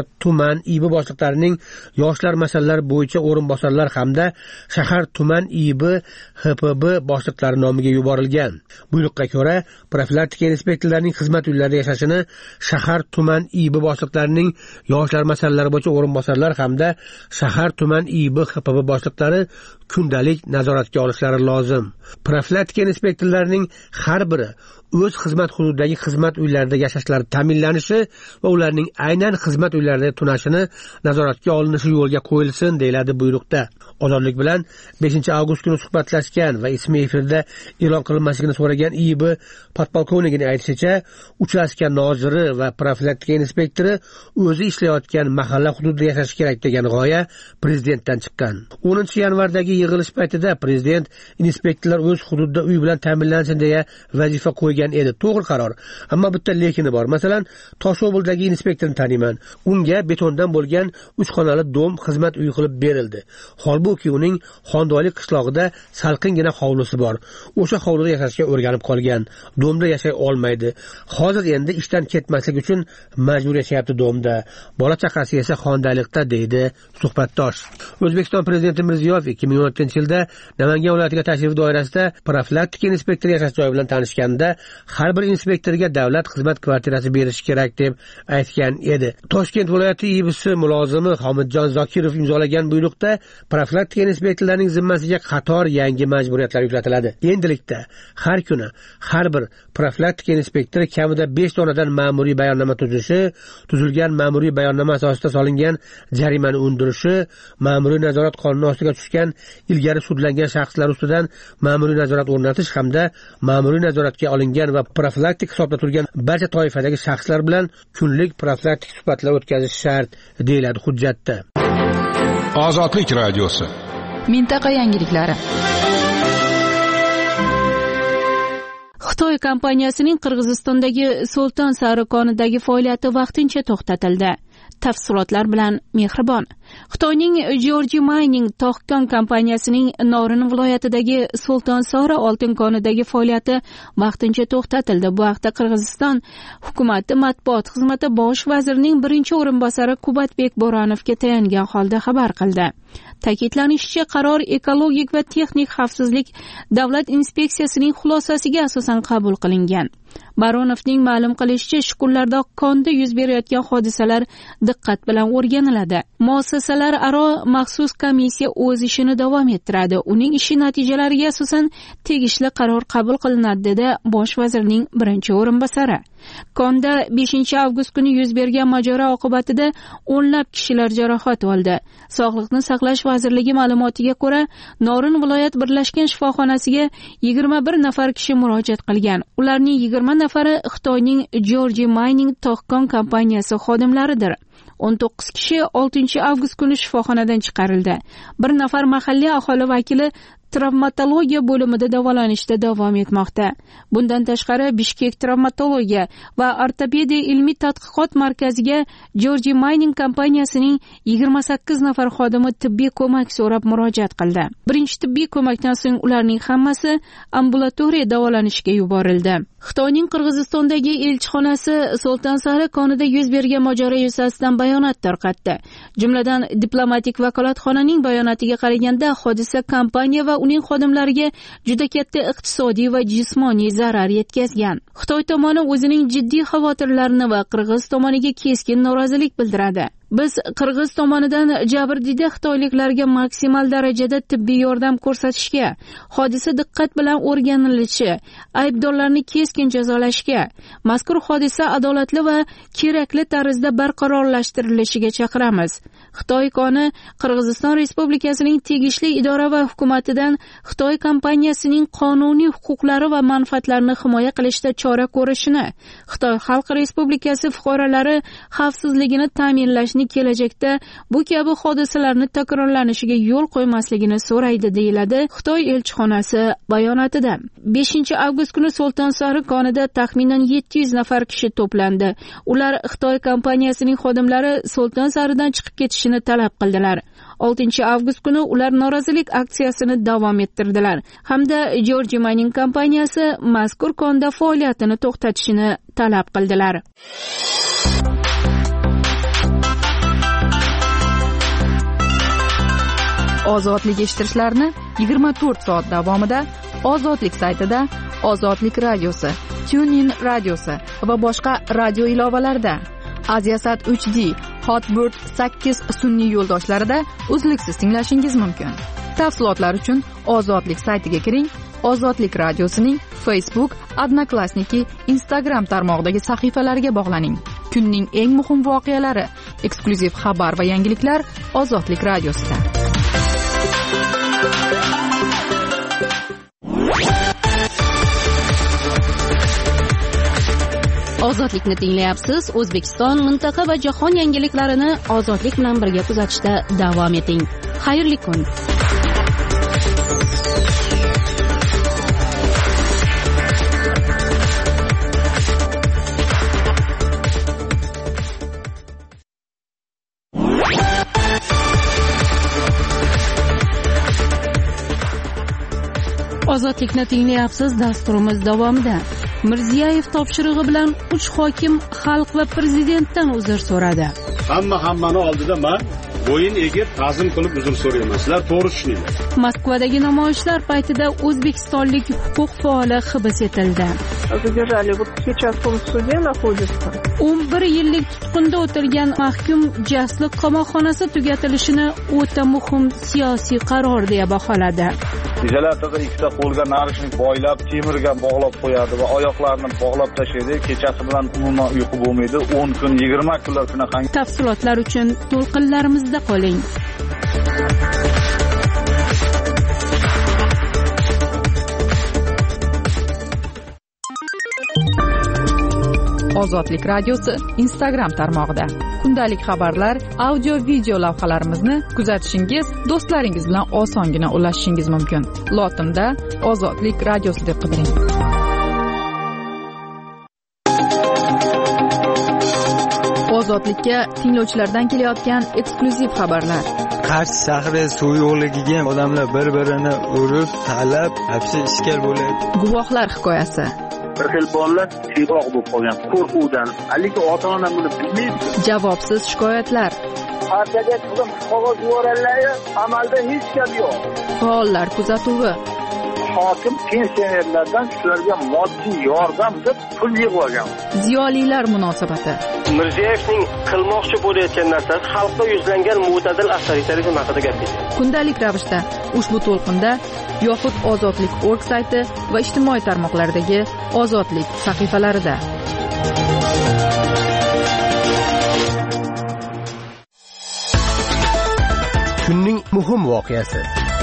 tuman IIB boshliqlarining yoshlar masalalari bo'yicha o'rinbosarlar hamda shahar tuman IIB HPB boshliqlari nomiga yuborilgan. Buyruqqa ko'ra, profilaktika inspektorlarining xizmat uylarida yashashini shahar tuman IIB boshliqlarining yoshlar masalalari bo'yicha o'rinbosarlar hamda shahar tuman IIB HPB boshliqlari kundalik nazoratga olishlari lozim. Profilaktika inspektorlarining har biri o'z xizmat hududidagi xizmat uylarida yashashlari ta'minlanishi va ularning aynan xizmat uylarida tunashini nazoratga olinishi yo'lga qo'yilsin, deyiladi buyruqda. Ozodlik bilan 5-avgust kuni suhbatlashgan va ismi efirda e'lon qilinmasligini so'ragan IIB podpolkovnikining aytishicha, uchastka noziri va profilaktika inspektori o'zi ishlayotgan mahalla hududida yashashi kerak degan g'oya prezidentdan chiqqan. 10-yanvardagi yig'ilish paytida prezident inspektorlar o'z hududida uy bilan ta'minlansin deya vazifa qo'ygan edi. To'g'ri qaror. Ammo bitta lekini bor. Masalan, Toshobuldagi inspektorni taniman. Unga betondan bo'lgan 3 xonali dom xizmat uyi qilib berildi. Holbuki uning Xondoylik qishlog'ida salqingina hovlisi bor. O'sha hovlida yashashga o'rganib qolgan. Domda yashay olmaydi. Hozir endi ishdan ketmaslik uchun majbur yashayapti domda. Bola chaqasi esa Xondoylikda, deydi suhbatdosh. O'zbekiston prezidenti Mirziyoyev 2016-yilda Namangan viloyatiga tashrif doirasida profilaktika inspektori yashash joyi bilan tanishganda har bir inspektorga davlat xizmat kvartirasi berish kerak deb aytgan edi. Toshkent viloyati IIBsi mulozimi Homidjon Zokirov imzolagan buyruqda profilaktika inspektorlarining zimmasiga qator yangi majburiyatlar yuklatiladi. Endilikda har kuni har bir profilaktika inspektori kamida 5 donadan ma'muriy bayonnoma tuzishi, tuzilgan ma'muriy bayonnoma asosida solingan jarimani undirishi, ma'muriy nazorat qonuni ostiga tushgan ilgari sudlangan shaxslar ustidan ma'muriy nazorat o'rnatish hamda ma'muriy nazoratga olingan va profilaktik hisobda turgan barcha toifadagi shaxslar bilan kunlik profilaktik suhbatlar o'tkazish shart, deyiladi hujjatda. Ozodlik radiosi. Mintaqa yangiliklari. Xitoy kompaniyasining Qirg'izistondagi Sulton Sari konidagi faoliyati vaqtincha to'xtatildi. Tafsilotlar bilan Mehribon. Xitoyning Georgi Mining tog' kompaniyasining Norin viloyatidagi Sulton Sari oltin konidagi faoliyati vaqtincha to'xtatildi. Bu haqda Qirg'iziston hukumati matbuot xizmati bosh vazirining birinchi o'rinbosari Kubatbek Bo'ronovga tayangan holda xabar qildi. Ta'kidlanishicha, qaror ekologik va texnik xavfsizlik davlat inspeksiyasining xulosasiga asosan qabul qilingan. Baronovning ma'lum qilishicha, shukurlarda konda yuz berayotgan hodisalar diqqat bilan o'rganiladi. Muassasalar aro maxsus komissiya o'z ishini davom ettiradi. Uning ishi natijalariga asosan tegishli qaror qabul qilinadi, dedi bosh vazirning birinchi o'rinbosari. Konda 5-avgust kuni yuz bergan mojaro oqibatida o'nlab kishilar jarohat oldi. Sog'liqni saqlash vazirligi ma'lumotiga ko'ra, Norin viloyat birlashgan shifoxonasiga 21 nafar kishi murojaat qilgan. Ularning 20 nafari Xitoyning Georgi Mining tog' kompaniyasi xodimlaridir. 19 kishi 6-avgust kuni shifoxonadan chiqarildi. Bir nafar mahalliy aholi vakili travmatologiya bo'limida davolanishda davom etmoqda. Bundan tashqari Bishkek travmatologiya va ortopediya ilmiy tadqiqot markaziga Georgi Mining kompaniyasining 28 nafar xodimi tibbiy ko'mak so'rab murojaat qildi. Birinchi tibbiy ko'makdan so'ng ularning hammasi ambulatoriya davolanishga yuborildi. Xitoyning Qirg'izistondagi elchixonasi Sulton Sari konida yuz bergan mojaro yuzasidan bayonot tarqatdi. Jumladan, diplomatik vakolatxonaning bayonotiga qaraganda, hodisa kompaniya va uning xodimlariga juda katta iqtisodiy va jismoniy zarar yetkazgan. Xitoy tomoni o'zining jiddiy xavotirlarini va Qirg'iz tomoniga keskin norozilik bildiradi. Biz Qirg'iz tomonidan jabrdiyda xitoyliklarga maksimal darajada tibbiy yordam ko'rsatishga, hodisa diqqat bilan o'rganilishi, aybdorlarni keskin jazolashga, mazkur hodisa adolatli va kerakli tarzda barqarorlashtirilishiga chaqiramiz. Xitoy koni Qirg'iziston Respublikasining tegishli idora va hukumatidan Xitoy kompaniyasining qonuniy huquqlari va manfaatlarini himoya qilishda chora ko'rishini, Xitoy Xalq Respublikasi fuqarolari xavfsizligini ta'minlash kelajakda bu kabi hodisalarni takrorlanishiga yo'l qo'ymasligini so'raydi, deyiladi Xitoy elchixonasi bayonotida. 5-avgust kuni Sulton Sari konida taxminan 700 nafar kishi to'plandi. Ular Xitoy kompaniyasining xodimlari Sulton Saridan chiqib ketishini talab qildilar. 6-avgust kuni ular norozilik aksiyasini davom ettirdilar hamda Georgi Mining kompaniyasi mazkur konda faoliyatini to'xtatishini talab qildilar. ozodlik eshittirishlarini 24 soat davomida Ozodlik saytida, Ozodlik radiosi, TuneIn radiosi va boshqa radio ilovalarida, Aziasat 3D, Hotbird 8 sun'iy yo'ldoshlarida uzluksiz tinglashingiz mumkin. Tafsilotlar uchun Ozodlik saytiga kiring. Ozodlik radiosining Facebook, Odnoklassniki, Instagram tarmog'idagi sahifalariga bog'laning. Kunning eng muhim voqealari, eksklyuziv xabar va yangiliklar Ozodlik radiosida. Ozodlikni tinglayapsiz. O'zbekiston, mintaqa va jahon yangiliklarini ozodlik bilan birga kuzatishda davom eting. Xayrli kun. Ozodlikni tinglayapsiz. Dasturimiz davomida Mirziyoyev topshirig'i bilan 3 hokim xalq va prezidentdan uzr so'radi. Hammani oldida men bo'yin egib ta'zim qilib uzr so'rayman. Sizlar to'g'ri tushuninglar. Moskvadagi namoyishlar paytida o'zbekistonlik huquq faoli hibs etildi. Задержали. Вот сейчас он в суде находится. 11 yillik tutqunda o'tilgan mahkum jasliq qamoqxonasi tugatilishini o'ta muhim siyosiy qaror deya baholadi. Izolyatorda ikkita qo'lga narishnik boylab, temirga bog'lab qo'yadi va oyoqlarini bog'lab tashlaydi. Kechasi bilan umuman uyqu bo'lmaydi. 10 kun, 20 kunlar shunaqa. Tafsilotlar uchun to'lqinlarimizda qoling. Ozodlik radiosi Instagram tarmog'ida kundalik xabarlar, audio, video lavhalarimizni kuzatishingiz, do'stlaringiz bilan osongina ulashishingiz mumkin. Lotinda Ozodlik radiosi deb qidiring. Ozodlikka tinglovchilardan kelayotgan eksklyuziv xabarlar. Qarshi shahri suv yo'qligiga odamlar bir-birini urib, talab, hapsi ishkal bo'ladi. Guvohlar hikoyasi. Bir xil bolalar siyg'oq bo'lib qolgan qo'rquvdan. Lekin ota-ona buni bilmaydi. Javobsiz shikoyatlar. Partiyaga qilib qog'oz yuborganlar, amalda hech gap yo'q. Faollar kuzatuvi. Hokim pensionerlardan shularga moddiy yordam deb pul yig'ib. Ziyolilar munosabati. Mirziyoyevning qilmoqchi bo'layotgan narsasi xalqqa yuzlangan mo'tadil avtoritarizm haqida gapirdi. Kundalik ravishda ushbu to'lqinda yoxud Ozodlik.org sayti va ijtimoiy tarmoqlardagi Ozodlik sahifalarida. Kunning muhim voqeasi.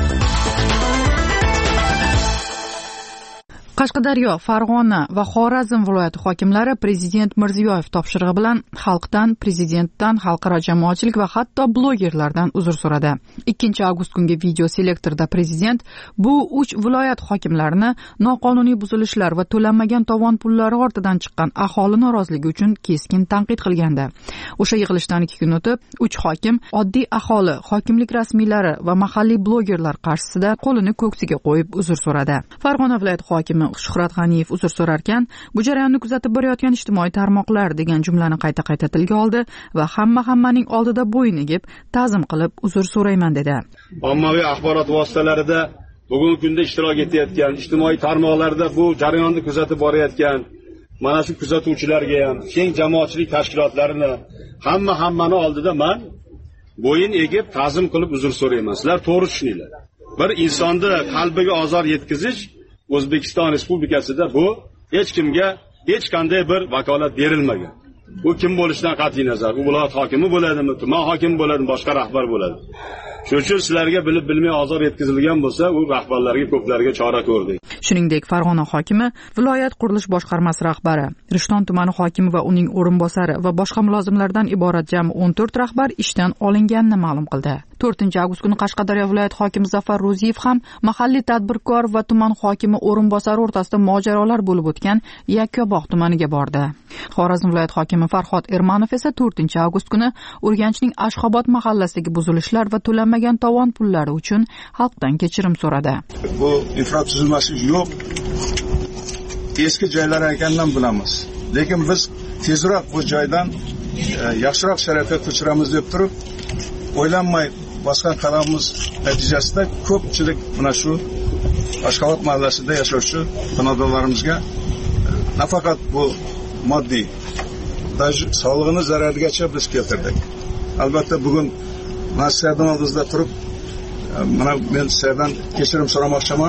Qashqadaryo, Farg'ona va Xorazm viloyati hokimlari Prezident Mirziyoyev topshirig'i bilan xalqdan, prezidentdan, xalqaro jamoatchilik va hatto blogerlardan uzr so'radi. 2 avgust kungi video selektorda prezident bu 3 viloyat hokimlarini noqonuniy buzilishlar va to'lanmagan tovon pullari ortidan chiqqan aholi noroziligi uchun keskin tanqid qilgandi. O'sha yig'ilishdan 2 kun o'tib, 3 hokim oddiy aholi, hokimlik rasmiylari va mahalliy blogerlar qarshisida qo'lini ko'ksiga qo'yib uzr so'radi. Farg'ona viloyati hokimi Shuhrat G'aniyev uzr so'rarkan, bu jarayonni kuzatib borayotgan ijtimoiy tarmoqlar degan jumlani qayta tilga oldi va hammaning oldida bo'yin egib, ta'zim qilib uzr so'rayman dedi. Ommaviy axborot vositalarida bugungi kunda ishtirok etayotgan, ijtimoiy tarmoqlarda bu jarayonni kuzatib borayotgan mana shu kuzatuvchilarga ham, keng jamoatchilik tashkilotlarini hammani oldida men bo'yin egib, ta'zim qilib uzr so'rayman. Sizlar to'g'ri tushuninglar. Bir insonni qalbiga ozor yetkazish O'zbekiston Respublikasida bu hech kimga hech qanday bir vakolat berilmagan. Bu kim bo'lishidan qat'iy nazar, u viloyat hokimi bo'ladimi, tuman hokimi bo'ladimi, boshqa rahbar bo'ladi. Shuning uchun sizlarga bilib bilmay ozor yetkazilgan bo'lsa, u rahbarlarga ko'plariga chora ko'rdik. Shuningdek, Farg'ona hokimi, viloyat qurilish boshqarmasi rahbari, Rishton tumani hokimi va uning o'rinbosari va boshqa mulozimlardan iborat jami 14 rahbar ishdan olinganini ma'lum qildi. 4 avgust kuni Qashqadaryo viloyat hokimi Zafar Ro'ziyev ham mahalliy tadbirkor va tuman hokimi o'rinbosari o'rtasida mojarolar bo'lib o'tgan Yakkabog' tumaniga bordi. Xorazm viloyat hokimi Farhod Ermanov esa 4 avgust kuni Urganchning Ashxobod mahallasidagi buzilishlar va to'lanmagan tovon pullari uchun xalqdan kechirim so'radi. Bu infratuzilmasi yo'q. Eski joylar ekandan bilamiz. Lekin biz tezroq bu joydan yaxshiroq sharoitga ko'chiramiz deb turib, o'ylanmay bosgan qadamimiz natijasida ko'pchilik mana shu Ashxobod mahallasida yashovchi xonadonlarimizga nafaqat bu moddiy, sog'lig'ini zararigacha biz keltirdik. Albatta bugun men sizlardan oldingizda turib, mana men sizlardan kechirim so'ramoqchiman.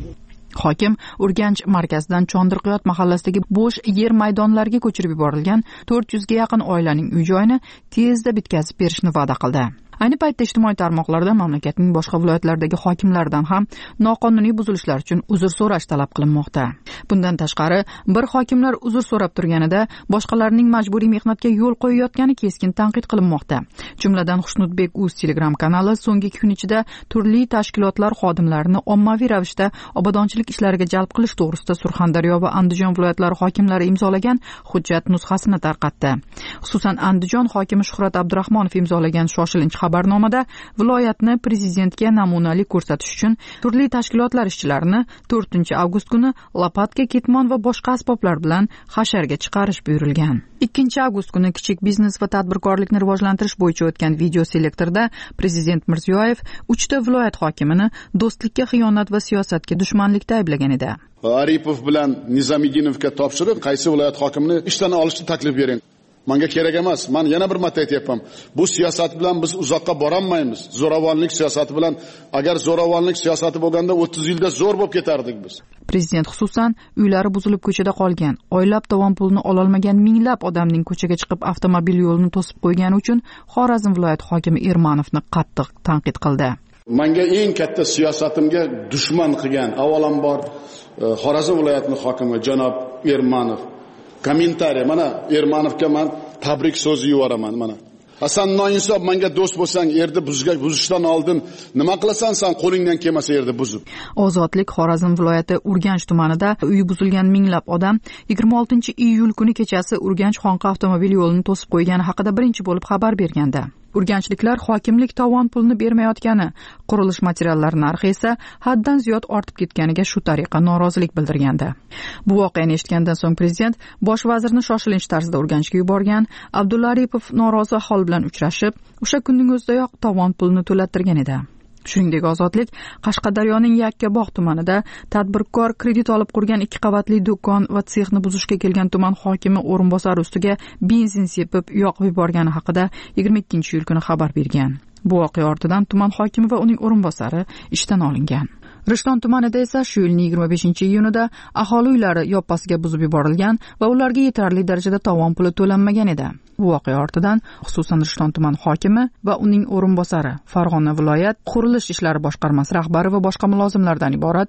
Hokim Urganch markazidan Chondirqiyot mahallasidagi bo'sh yer maydonlariga ko'chirib yuborilgan 400 ga yaqin oilaning uy-joyini tezda bitkazib berishni va'da qildi. Ayni paytda ijtimoiy tarmoqlarda mamlakatning boshqa viloyatlaridagi hokimlardan ham noqonuniy buzilishlar uchun uzr so'rash talab qilinmoqda. Bundan tashqari, bir hokimlar uzr so'rab turganida boshqalarning majburiy mehnatga yo'l qo'yayotgani keskin tanqid qilinmoqda. Jumladan Xushnudbek.uz Telegram kanali so'nggi kun ichida turli tashkilotlar xodimlarini ommaviy ravishda obodonchilik ishlariga jalb qilish to'g'risida Surxondaryo va Andijon viloyatlari hokimlari imzolagan hujjat nusxasini tarqatdi. Xususan Andijon hokimi Shuhrat Abdurahmonov imzolagan shoshilinch xabarnomada viloyatni prezidentga namunali ko'rsatish uchun turli tashkilotlar ishchilarini 4-avgust kuni lopatka, ketmon va boshqa asboblar bilan hasharga chiqarish buyurilgan. 2-avgust kuni kichik biznes va tadbirkorlikni rivojlantirish bo'yicha o'tgan video selektorda prezident Mirziyoyev 3 ta viloyat hokimini do'stlikka xiyonat va siyosatga dushmanlikda ayblagan edi. Aripov bilan Nizamiddinovga topshirib, qaysi viloyat hokimini ishdan olishni taklif bering. Menga kerak emas. Men yana bir marta aytayapman. Bu siyosat bilan biz uzoqqa bora olmaymiz. Zo'ravonlik siyosati bilan, agar zo'ravonlik siyosati bo'lganda 30 yilda zo'r bo'lib ketardik biz. Prezident xususan uylari buzilib ko'chada qolgan, oylab tovon pulini ololmagan minglab odamning ko'chaga chiqib avtomobil yo'lini to'sib qo'ygani uchun Xorazm viloyat hokimi Ermanovni qattiq tanqid qildi. Menga eng katta siyosatimga dushman qilgan avvalambor Xorazm viloyatining hokimi janob Ermanov. Kommentariy, mana Ermanovga men tabrik so'zi yuboraman mana. Hasan noinsof, menga do'st bo'lsang, yerda buzishdan oldin nima qilasan sen, qo'lingdan kelmasa yerda buzib. Ozodlik Xorazm viloyati Urganch tumanida uyi buzilgan minglab odam 26-iyul kuni kechasi Urganch Xonqa avtomobil yo'lini to'sib qo'ygani haqida birinchi bo'lib xabar berganda, urganchliklar hokimlik tovon pulni bermayotgani, qurilish materiallari narxi esa haddan ziyod ortib ketganiga shu tariqa norozilik bildirgandi. Bu voqeani eshitgandan so'ng prezident bosh vazirni shoshilinch tarzda Urganchga yuborgan. Abdulla Aripov norozi aholi bilan uchrashib, o'sha kunning o'zidayoq tovon pulni to'lattirgan edi. Shuningdek, Ozodlik Qashqadaryoning Yakkabog' tumanida tadbirkor kredit olib qurgan 2 qavatli do'kon va sexni buzishga kelgan tuman hokimi o'rinbosari ustiga benzin sepib yoqib yuborgani haqida 22-iyul kuni xabar bergan. Bu voqea ortidan tuman hokimi va uning o'rinbosari ishdan olingan. Rishton tumanida esa shu yilning 25-iyunida aholi uylari yoppasiga buzib yuborilgan va ularga yetarli darajada tovon puli to'lanmagan edi. Bu voqea ortidan xususan Rishton tuman hokimi va uning o'rinbosari, Farg'ona viloyat qurilish ishlari boshqarmasi rahbari va boshqa mulozimlardan iborat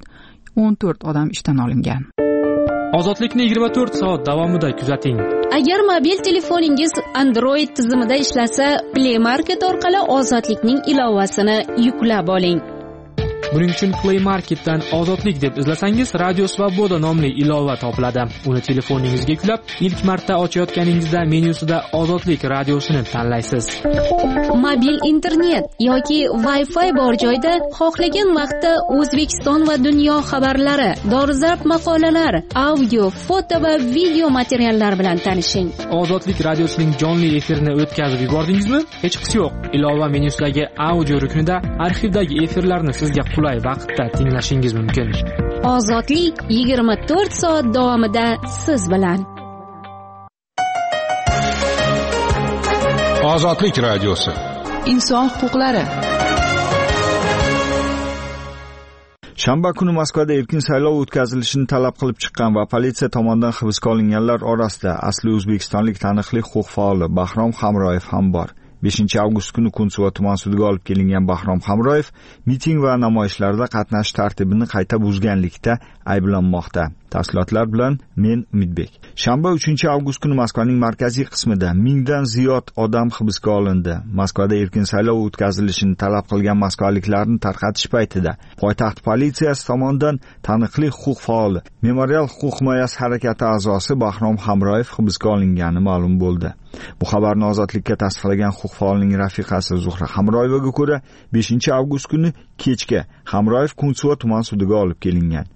14 odam ishdan olingan. Ozodlikni 24 soat davomida kuzating. Agar mobil telefoningiz Android tizimida ishlasa, Play Market orqali Ozodlikning ilovasini yuklab oling. Buning uchun Play Marketdan Ozodlik deb izlasangiz, Radio Svoboda nomli ilova topiladi. Uni telefoningizga yuklab, ilk marta ochayotganingizda menyusida Ozodlik radiosini tanlaysiz. Mobil internet yoki Wi-Fi bor joyda xohlagan vaqtda O'zbekiston va dunyo xabarlari, dolzarb maqolalar, audio, foto va video materiallar bilan tanishing. Ozodlik radiosining jonli efirini o'tkazib yubordingizmi? Hech qisi yo'q. Ilova menyusidagi audio ruknida arxivdagi efirlarni sizga qulay vaqtda tinglashingiz mumkin. Ozodlik 24 soat davomida siz bilan. Ozodlik radiosi. Inson huquqlari. Shanba kuni Moskvada erkin saylov o'tkazilishini talab qilib chiqqan va politsiya tomonidan hibsga olinganlar orasida asli o'zbekistonlik taniqli huquq faoli Bahrom Hamroyev ham bor. 5-avgust kuni Kunsuva tuman sudiga olib kelingan Bahrom Hamroyev miting va namoyishlarda qatnashish tartibini qayta buzganlikda ayblanmoqda. Tafsilotlar bilan men Umidbek. Shanba 3-avgust kuni Moskvaning markaziy qismida 1000 dan ziyod odam hibsga olindi. Moskvada erkin saylov o'tkazilishini talab qilgan moskvaliklarni tarqatish paytida poytaxt politsiyasi tomonidan taniqli huquq faoli, Memorial huquq himoyasi harakati a'zosi Bahrom Hamroyev hibsga olingani ma'lum bo'ldi. Bu xabarni Ozodlikka tasdiqlagan huquq faolining rafiqasi Zuhra Hamroyevaga ko'ra, 5-avgust kuni kechga Hamroyev Kunsuva tuman sudiga olib kelingan.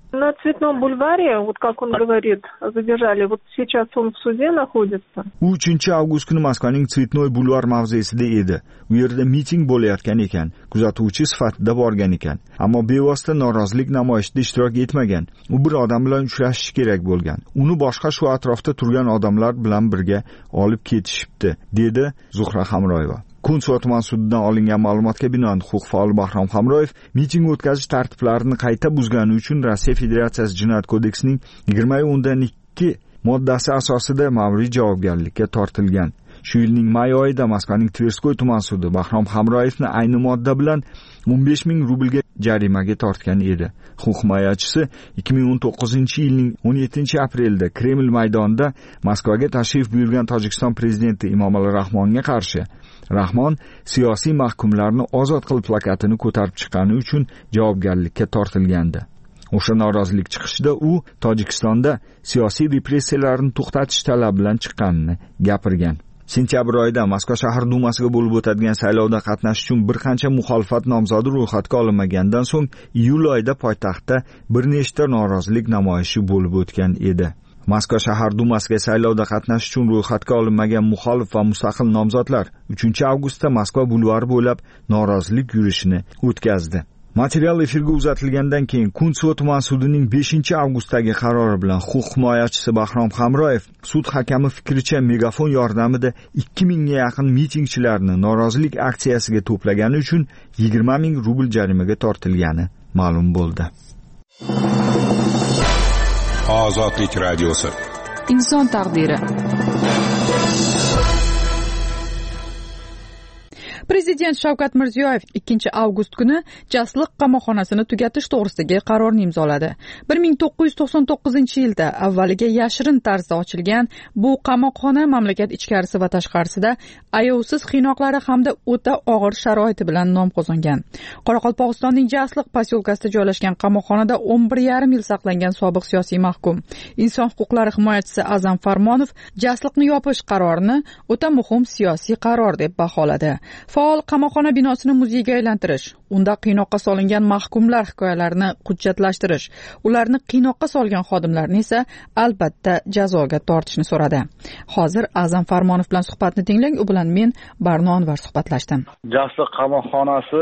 На Цветном бульваре, вот как он говорит, задержали. Вот сейчас он в суде находится. 3 avgust kuni Moskvaning Tsvetnoy bulvar mavzesida edi. U yerda miting bo'layotgan ekan. Kuzatuvchi sifatida borgan ekan. Ammo bevosita norozilik namoyishida ishtirok etmagan. U bir odam bilan uchrashish kerak bo'lgan. Uni boshqa shu atrofda turgan odamlar bilan birga olib ketishibdi, dedi Zuhra Hamroyeva. Kunsuva tuman sudidan olingan ma'lumotga binoan huquq faoli Bahrom Hamroyev miting o'tkazish tartiblarini qayta buzgani uchun Rossiya Federatsiyasi Jinoyat kodeksining 20.2 moddasi asosida ma'muriy javobgarlikka tortilgan. Shu yilning may oyida Moskvaning Tverskoy tuman sudi Bahrom Hamroyevni ayni modda bilan 15,000 rublga jarimaga tortgan edi. Huquq himoyachisi 2019-yilning 17-aprelda Kreml maydonida Moskvaga tashrif buyurgan Tojikiston prezidenti Emomali Rahmonga qarshi Rahmon siyosiy mahkumlarni ozod qil plakatini ko'tarib chiqqani uchun javobgarlikka tortilgandi. O'sha norozilik chiqishida u Tojikistonda siyosiy repressiyalarni to'xtatish talabi bilan chiqqanini gapirgan. Sentyabr oyida Moskva shahar dumasiga bo'lib o'tadigan saylovda qatnashish uchun bir qancha muxolifat nomzodi ro'yxatga olinmagandan so'ng iyul oyida poytaxtda bir nechta norozilik namoyishi bo'lib o'tgan edi. Moskva shahar dumasiga saylovda qatnashish uchun ro'yxatga olinmagan muxolif va mustaqil nomzodlar 3-avgustda Moskva bulvari bo'ylab norozilik yurishini o'tkazdi. Material efirga uzatilgandan keyin Kunsuva tuman sudining 5-avgustdagi qarori bilan huquq himoyachisi Bahrom Hamroyev sud hakami fikricha megafon yordamida 2,000 ga yaqin mitingchilarni norozilik aksiyasiga to'plagani uchun 20,000 rubl jarimaga tortilgani ma'lum bo'ldi. Ozodlik radiosi. Inson taqdiri. Prezident Shavkat Mirziyoyev 2-avgust kuni Jasliq qamoqxonasini tugatish to'g'risidagi qarorni imzoladi. 1999-yilda avvaliga yashirin tarzda ochilgan bu qamoqxona mamlakat ichkarisi va tashqarisida ayovsiz qiynoqlari hamda o'ta og'ir sharoiti bilan nom qozongan. Qoraqalpog'istonning Jasliq posyolkasida joylashgan qamoqxonada 11,5 yil saqlangan sobiq siyosiy mahkum inson huquqlari himoyachisi Azam Farmonov Jasliqni yopish qarorini o'ta muhim siyosiy qaror deb baholadi. Faol qamoqxona binosini muzeyga aylantirish, unda qiynoqqa solingan mahkumlar hikoyalarini hujjatlashtirish, ularni qiynoqqa solgan xodimlarni esa albatta jazoga tortishni so'radi. Hozir Azam Farmonov bilan suhbatni tinglang, u bilan men Barno Anvar suhbatlashdim. Jasliq qamoqxonasi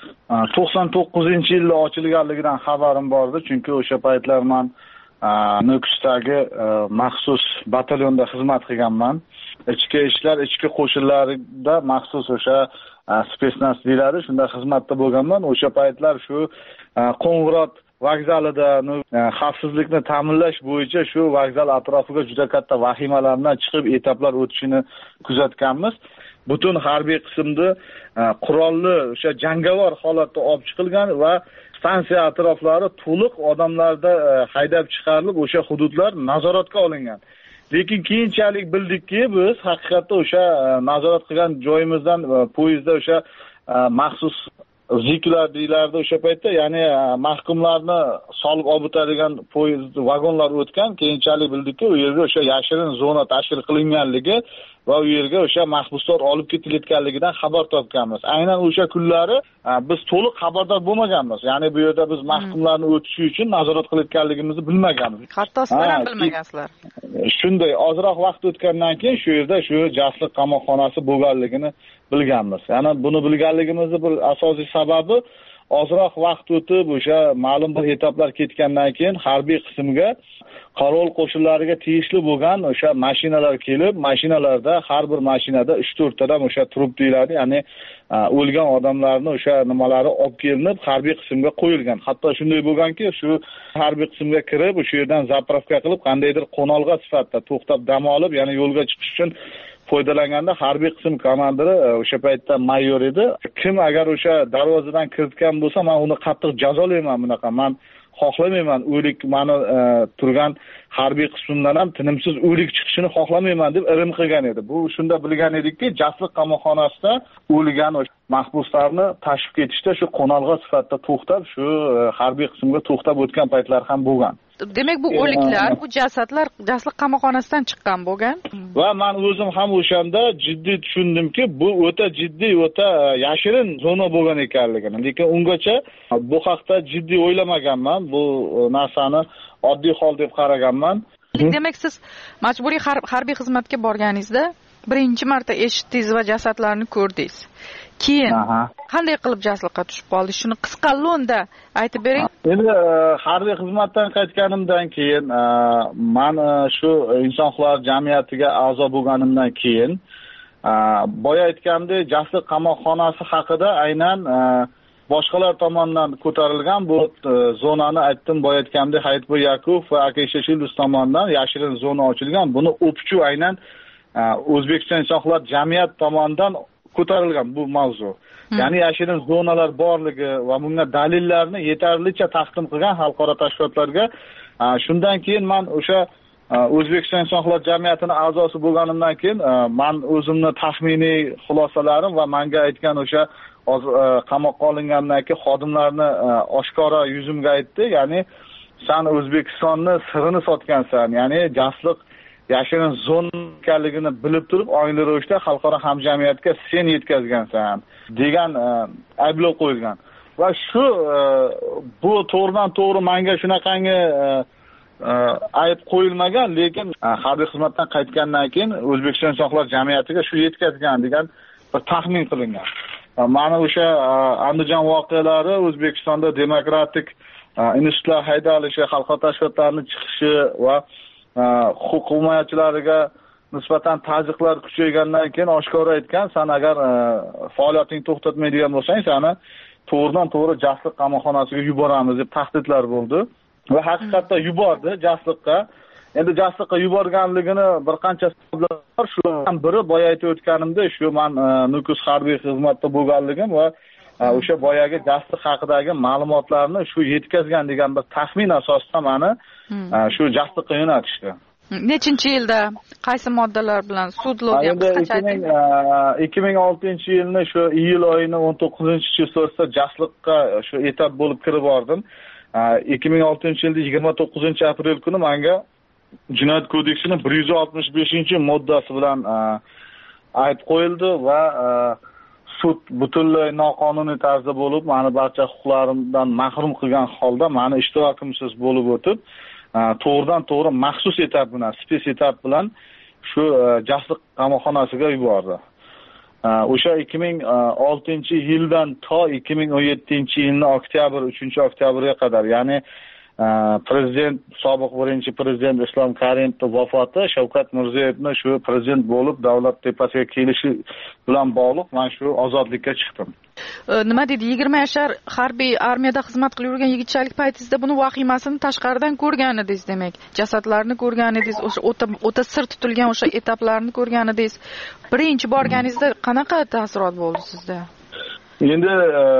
99-yilda ochilganligidan xabarim bordi, chunki o'sha paytlar men Nukusdagi maxsus batalyonda xizmat qilganman. Ichki ishlar, ichki qo'shinlarida maxsus o'sha spetsnaz deyiladi, shunda xizmatda bo'lganman. O'sha paytlar shu Qo'ng'irot vokzalida xavfsizlikni ta'minlash bo'yicha shu vokzal atrofiga juda katta vahimalardan chiqib etaplar o'tishini kuzatganmiz. Butun harbiy qismni qurolli o'sha jangovar holatda olib chiqilgan va stansiya atroflari to'liq odamlarda haydab chiqarilib, o'sha hududlar nazoratga olingan. Lekin keyinchalik bildikki, biz haqiqatda o'sha nazorat qilgan joyimizdan poyezdda o'sha maxsus ziklar deyiladi o'sha paytda, ya'ni mahkumlarni solib olib o'tadigan poyezd vagonlar o'tgan. Keyinchalik bildikki, u yerga o'sha yashirin zona tashkil qilinganligi va u yerga o'sha mahbuslar olib ketilayotganligidan xabar topganmiz. Aynan o'sha kunlari biz to'liq xabardor bo'lmaganmiz. Ya'ni bu yerda biz mahkumlarni o'tishi uchun nazorat qilayotganligimizni bilmaganmiz. Hatto sizlar ham bilmagansizlar. Shunday ozroq vaqt o'tgandan keyin shu yerda shu Jasliq qamoqxonasi bo'lganligini bilganmiz. Ya'ni buni bilganligimizning bir asosiy sababi ozroq vaqt o'tib o'sha ma'lum bir etaplar ketgandan keyin harbiy qismga qarovul qo'shinlariga tegishli bo'lgan o'sha mashinalar kelib, mashinalarda har bir mashinada 3-4 tadan o'sha trup deyiladi, ya'ni o'lgan odamlarni o'sha nimalari olib kelinib harbiy qismga qo'yilgan. Hatto shunday bo'lganki, shu harbiy qismga kirib, o'sha yerdan zapravka qilib, qandaydir qo'nalg'a sifatida to'xtab dam olib, ya'ni yo'lga chiqish uchun foydalanganda harbiy qism komandiri o'sha paytda mayor edi. Kim agar o'sha darvozadan kiritgan bo'lsa, men uni qattiq jazolayman bunaqa. Men xohlamayman o'lik meni turgan harbiy qismdan ham tinimsiz o'lik chiqishini xohlamayman deb irim qilgan edi. Bu shunda bilgan edikki, Jasliq qamoqxonasida o'lgan mahbuslarni tashib ketishda shu qo'nalg'a sifatida to'xtab, shu harbiy qismga to'xtab o'tgan paytlar ham bo'lgan. Demak, bu o'liklar, bu jasadlar jasliq qamoqxonasidan chiqqan bo'lgan. Va men o'zim ham o'shanda jiddiy tushundimki, bu o'ta jiddiy, o'ta yashirin zona bo'lgan ekanligini. Lekin ungacha bu haqda jiddiy o'ylamaganman. Bu narsani oddiy hol deb qaraganman. Demak, siz majburiy harbiy xizmatga borganingizda birinchi marta eshitdingiz va jasadlarni ko'rdingiz. Keyin qanday qilib jasliqqa tushib qoldingiz? Shuni qisqa lo'nda aytib bering. Endi harbiy xizmatdan qaytganimdan keyin, men shu inson huquqlari jamiyatiga a'zo bo'lganimdan keyin, boya aytgandek, jasliq qamoqxonasi haqida aynan boshqalar tomonidan ko'tarilgan bu zonani aytdim, boya aytgandek, Hayitbo'y Yakov va Akisha Shildus tomonidan yashirin zona ochilgan. Buni o'pchu aynan O'zbekiston inson huquqlari jamiyati tomonidan ko'tarilgan bu mavzu. Ya'ni yashirin zonalar borligi va bunga dalillarni yetarlicha taqdim qilgan xalqaro tashkilotlarga. Shundan keyin men o'sha O'zbekiston inson huquqlari jamiyatining a'zosi bo'lganimdan keyin men o'zimni taxminiy xulosalarim va menga aytgan o'sha qamoqqa olingandan keyin xodimlarni oshkora yuzimga aytdi. Ya'ni sen O'zbekistonni sirini sotgansan. Ya'ni jasliq yashirin zona ekanligini bilib turib, oyli ravishda xalqaro hamjamiyatga sen yetkazgansan degan ayblov qo'yilgan. Va shu bu to'g'ridan to'g'ri menga shunaqangi ayb qo'yilmagan, lekin harbiy xizmatdan qaytgandan keyin O'zbekiston inson huquqlari jamiyatiga shu yetkazgan degan bir taxmin qilingan. Mana o'sha Andijon voqealari O'zbekistonda demokratik institutlar haydalishi, xalqaro tashkilotlarning chiqishi va huquq himoyachilariga nisbatan ta'ziqlar kuchaygandan keyin oshkora aytgan, sen agar faoliyatingni to'xtatmaydigan bo'lsang, seni to'g'ridan to'g'ri jasliq qamoqxonasiga yuboramiz deb tahdidlar bo'ldi. Va haqiqatda yubordi jasliqqa. Endi jasliqqa yuborganligini bir qancha sabablar bor. Shulardan biri boya aytib o'tganimda, shu men Nukus harbiy xizmatda bo'lganligim va o'sha boyagi jasliq haqidagi ma'lumotlarni shu yetkazgan degan bir taxmin asosida meni shu jasliqqa yo'natishdi. Nechinchi yilda qaysi moddalar bilan sudlangan? Endi 2006-yilni shu iyul oyining 19-chisiga jasliqqa shu etap bo'lib kirib bordim. 2006-yilda 29-aprel kuni menga Jinoyat kodeksining 165-moddasi bilan ayb qo'yildi va sud butunlay noqonuniy tarzda bo'lib, meni barcha huquqlarimdan mahrum qilgan holda meni ishtirokimsiz bo'lib o'tib, to'g'ridan to'g'ri maxsus etap bilan, spes etap bilan shu jasliq qamoqxonasiga yubordi. O'sha 2006-yildan to 2017-yilning oktyabr 3-oktyabrga qadar, ya'ni prezident, sobiq birinchi prezident Islom Karimovning vafoti, Shavkat Mirziyoyevning shu prezident bo'lib davlat tepasiga kelishi bilan bog'liq men shu ozodlikka chiqdim. Nima dedi? 20 yoshar harbiy armiyada xizmat qilib yurgan yigitchalik paytingizda buni vahimasini tashqaridan ko'rgan edingiz, demak. Jasadlarni ko'rgan edingiz, o'sha o'ta sir tutilgan o'sha etaplarni ko'rgan edingiz. Birinchi borganingizda qanaqa taassurot bo'ldi sizda? Endi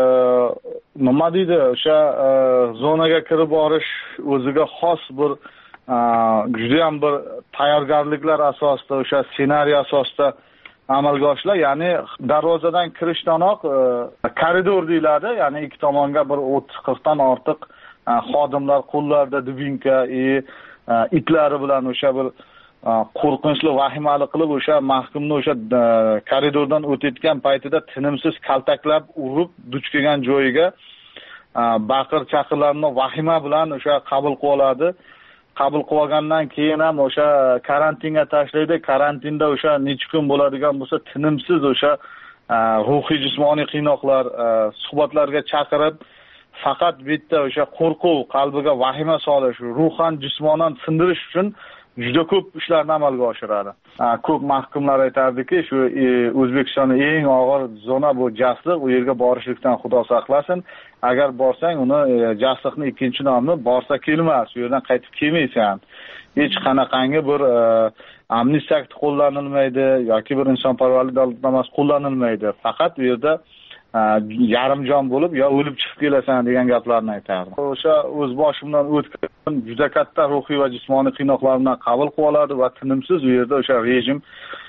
nima deydi, o'sha zonaga kirib borish o'ziga xos bir juda ham bir tayyorgarliklar asosida, o'sha ssenariy asosida amalga oshilar. Ya'ni darvozadan kirishdanoq koridor deyiladi, ya'ni ikki tomonga bir 30-40 dan ortiq xodimlar qo'llarida dubinka, itlari bilan o'sha bir qo'rqinchli, vahimali qilib o'sha mahkumni o'sha koridordan o'tayotgan paytida tinimsiz kaltaklab urib, duch kelgan joyiga baqir-chaqirlarni vahima bilan o'sha qabul qilib oladi. Qabul qilib olgandan keyin ham o'sha karantinga tashlaydi. Karantinda o'sha necha kun bo'ladigan bo'lsa, tinimsiz o'sha ruhiy jismoniy qiynoqlar, suhbatlarga chaqirib, faqat bitta o'sha qo'rquv, qalbiga vahima solish, ruhan, jismonan sindirish uchun juda ko'p ishlarni amalga oshiradi. Ko'p mahkumlar aytardiki, shu O'zbekistonning eng og'ir zona bu jasliq, u yerga borishlikdan Xudo saqlasin. Agar borsang, uni jasliqning ikkinchi nomi borsa kelmas, u yerdan qaytib kelmaysan. Hech qanaqangi bir amnistiya akti qo'llanilmaydi yoki bir insonparvarlik davlatnomasi qo'llanilmaydi. Faqat u yerda yarimjon bo'lib yo o'lib chiqib kelasan degan gaplarni aytardi. O'sha o'z boshimdan o'tgan juda katta ruhiy va jismoniy qiynoqlarni qabul qilib oladi va tinimsiz u yerda o'sha rejim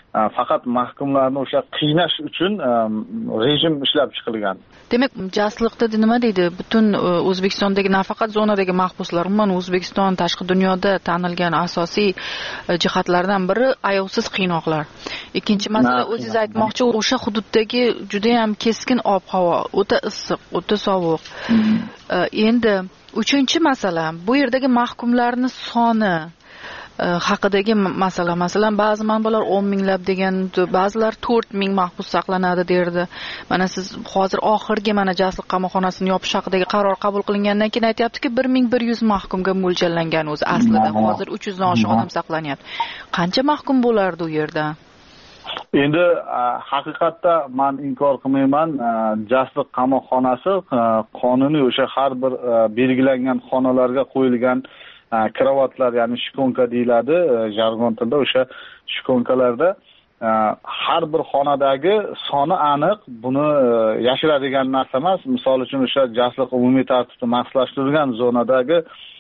faqat mahkumlarni o'sha qiynash uchun rejim ishlab chiqilgan. Demak, jasliqda nima deydi? Butun O'zbekistondagi nafaqat zonadagi mahbuslar, umuman O'zbekiston tashqi dunyoda tanilgan asosiy jihatlardan biri ayovsiz qiynoqlar. Ikkinchi masala, o'zingiz aytmoqchi, o'sha hududdagi juda ham keskin ob-havo, o'ta issiq, o'ta sovuq. Endi uchinchi masala, bu yerdagi mahkumlarning soni haqidagi masala. Masalan, ba'zi manbalar 10 minglab degan, ba'zilar 4 ming mahbus saqlanadi derdi. Mana siz hozir oxirgi jasliq qamoqxonasini yopish haqidagi qaror qabul qilingandan keyin aytayaptiki, 1100 mahkumga mo'ljallangan o'zi aslida. Hozir 300 dan oshiq odam saqlanyapti. Qancha mahkum bo'lardi u yerda? Endi haqiqatda men inkor qilmayman, jasliq qamoqxonasi qonuniy o'sha har bir belgilangan xonalarga qo'yilgan kravatlar, ya'ni shkonka deyiladi jargon tilida. O'sha shkonkalarda har bir xonadagi soni aniq, buni yashiradigan narsa emas. Misol uchun o'sha jasliq umumiy tartibda maxsuslashtirilgan zonadagi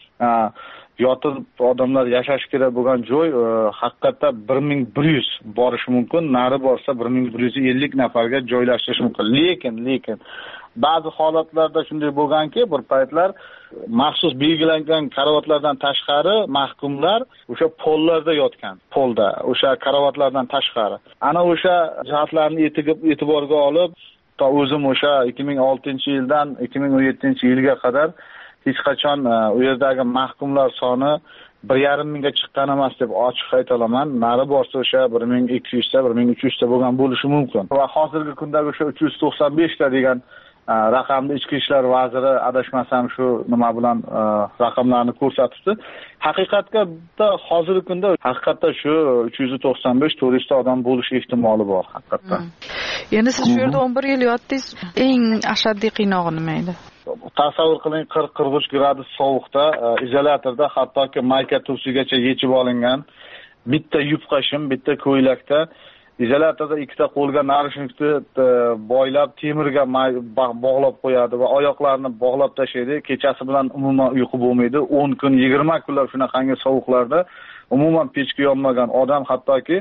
yotib odamlar yashash kerak bo'lgan joy haqiqatda 1100 borishi mumkin, nari borsa 1150 nafarga joylashtirish mumkin. Lekin ba'zi holatlarda shunday bo'lganki, bir paytlar maxsus belgilangan karavotlardan tashqari mahkumlar o'sha pollarda yotgan. Polda, o'sha karavotlardan tashqari. Ana o'sha jihatlarni e'tiborga olib, to o'zim o'sha 2006-yildan 2017-yilga qadar hech qachon u yerdagi mahkumlar soni 1,5 mingga chiqqan emas deb ochiq ayta olaman. Nari borsa o'sha 1200 ta, 1300 ta bo'lgan bo'lishi mumkin. Va hozirgi kundagi o'sha 395 ta degan raqamni Ichki ishlar vaziri adashmasam shu nima bilan raqamlarni ko'rsatibdi. Haqiqatda hozirgi kunda haqiqatda shu 395-400 ta odam bo'lish ehtimoli bor haqiqatda. Endi siz shu yerda 11 yil yotdingiz, eng ashaddiy qiynog'i nima edi? Tasavvur qiling, 40-43 gradus sovuqda izolyatorda hattoki mayka tufsigacha yechib olingan bitta yupqa shim, bitta ko'ylakda izolyatorda ikkita qo'lga narishnikni boylab temirga bog'lab qo'yadi va oyoqlarini bog'lab tashlaydi. Kechasi bilan umuman uyqu bo'lmaydi. 10 kun, 20 kunlar shunaqangi sovuqlarda umuman pechga yonmagan odam hattoki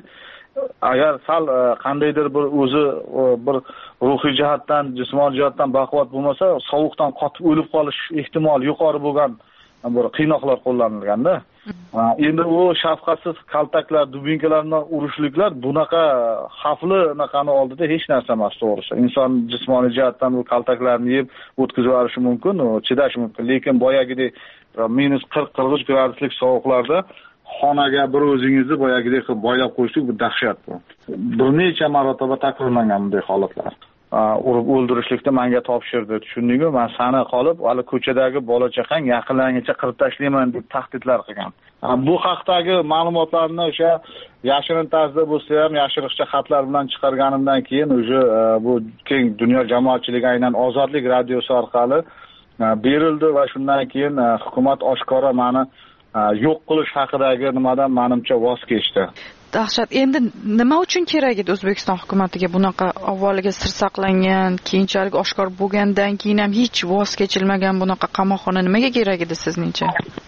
agar sal qandaydir bir o'zi bir ruhiy jihatdan, jismoniy jihatdan baquvvat bo'lmasa, sovuqdan qotib o'lib qolish ehtimoli yuqori bo'lgan bir qiynoqlar qo'llanilganda. Endi u shafqatsiz kaltaklar, dubinkalar bilan urushliklar bunaqa xavfli naqani oldida hech narsa emas, to'g'risi. Inson jismoniy jihatdan bu kaltaklarni yeb o'tkazib olishi mumkin, chidash mumkin. Lekin boyagidek minus 40-43 graduslik sovuqlarda xonaga bir o'zingizni boyagidek qilib boylab qo'yishlik bu dahshat bu. Bir necha marotaba takrorlangan bunday holatlar. Urib o'ldirishlikni menga topshirdi. Tushundingmi? Men sana qolib, hali ko'chadagi bola chaqang yaqinlarigacha qirib tashlayman deb tahdidlar qilgan. Bu haqdagi ma'lumotlarni o'sha yashirin tarzda bo'lsa ham yashiriqcha xatlar bilan chiqarganimdan keyin o'sha bu keng dunyo jamoatchiligi aynan Ozodlik radiosi orqali berildi va shundan keyin hukumat oshkora meni yo'q qilish haqidagi nimadan menimcha voz kechdi. Dahshat. Endi nima uchun kerak edi O'zbekiston hukumatiga bunaqa avvaliga sir saqlangan, keyinchalik oshkor bo'lgandan keyin ham hech voz kechilmagan bunaqa qamoqxona nimaga kerak edi sizningcha?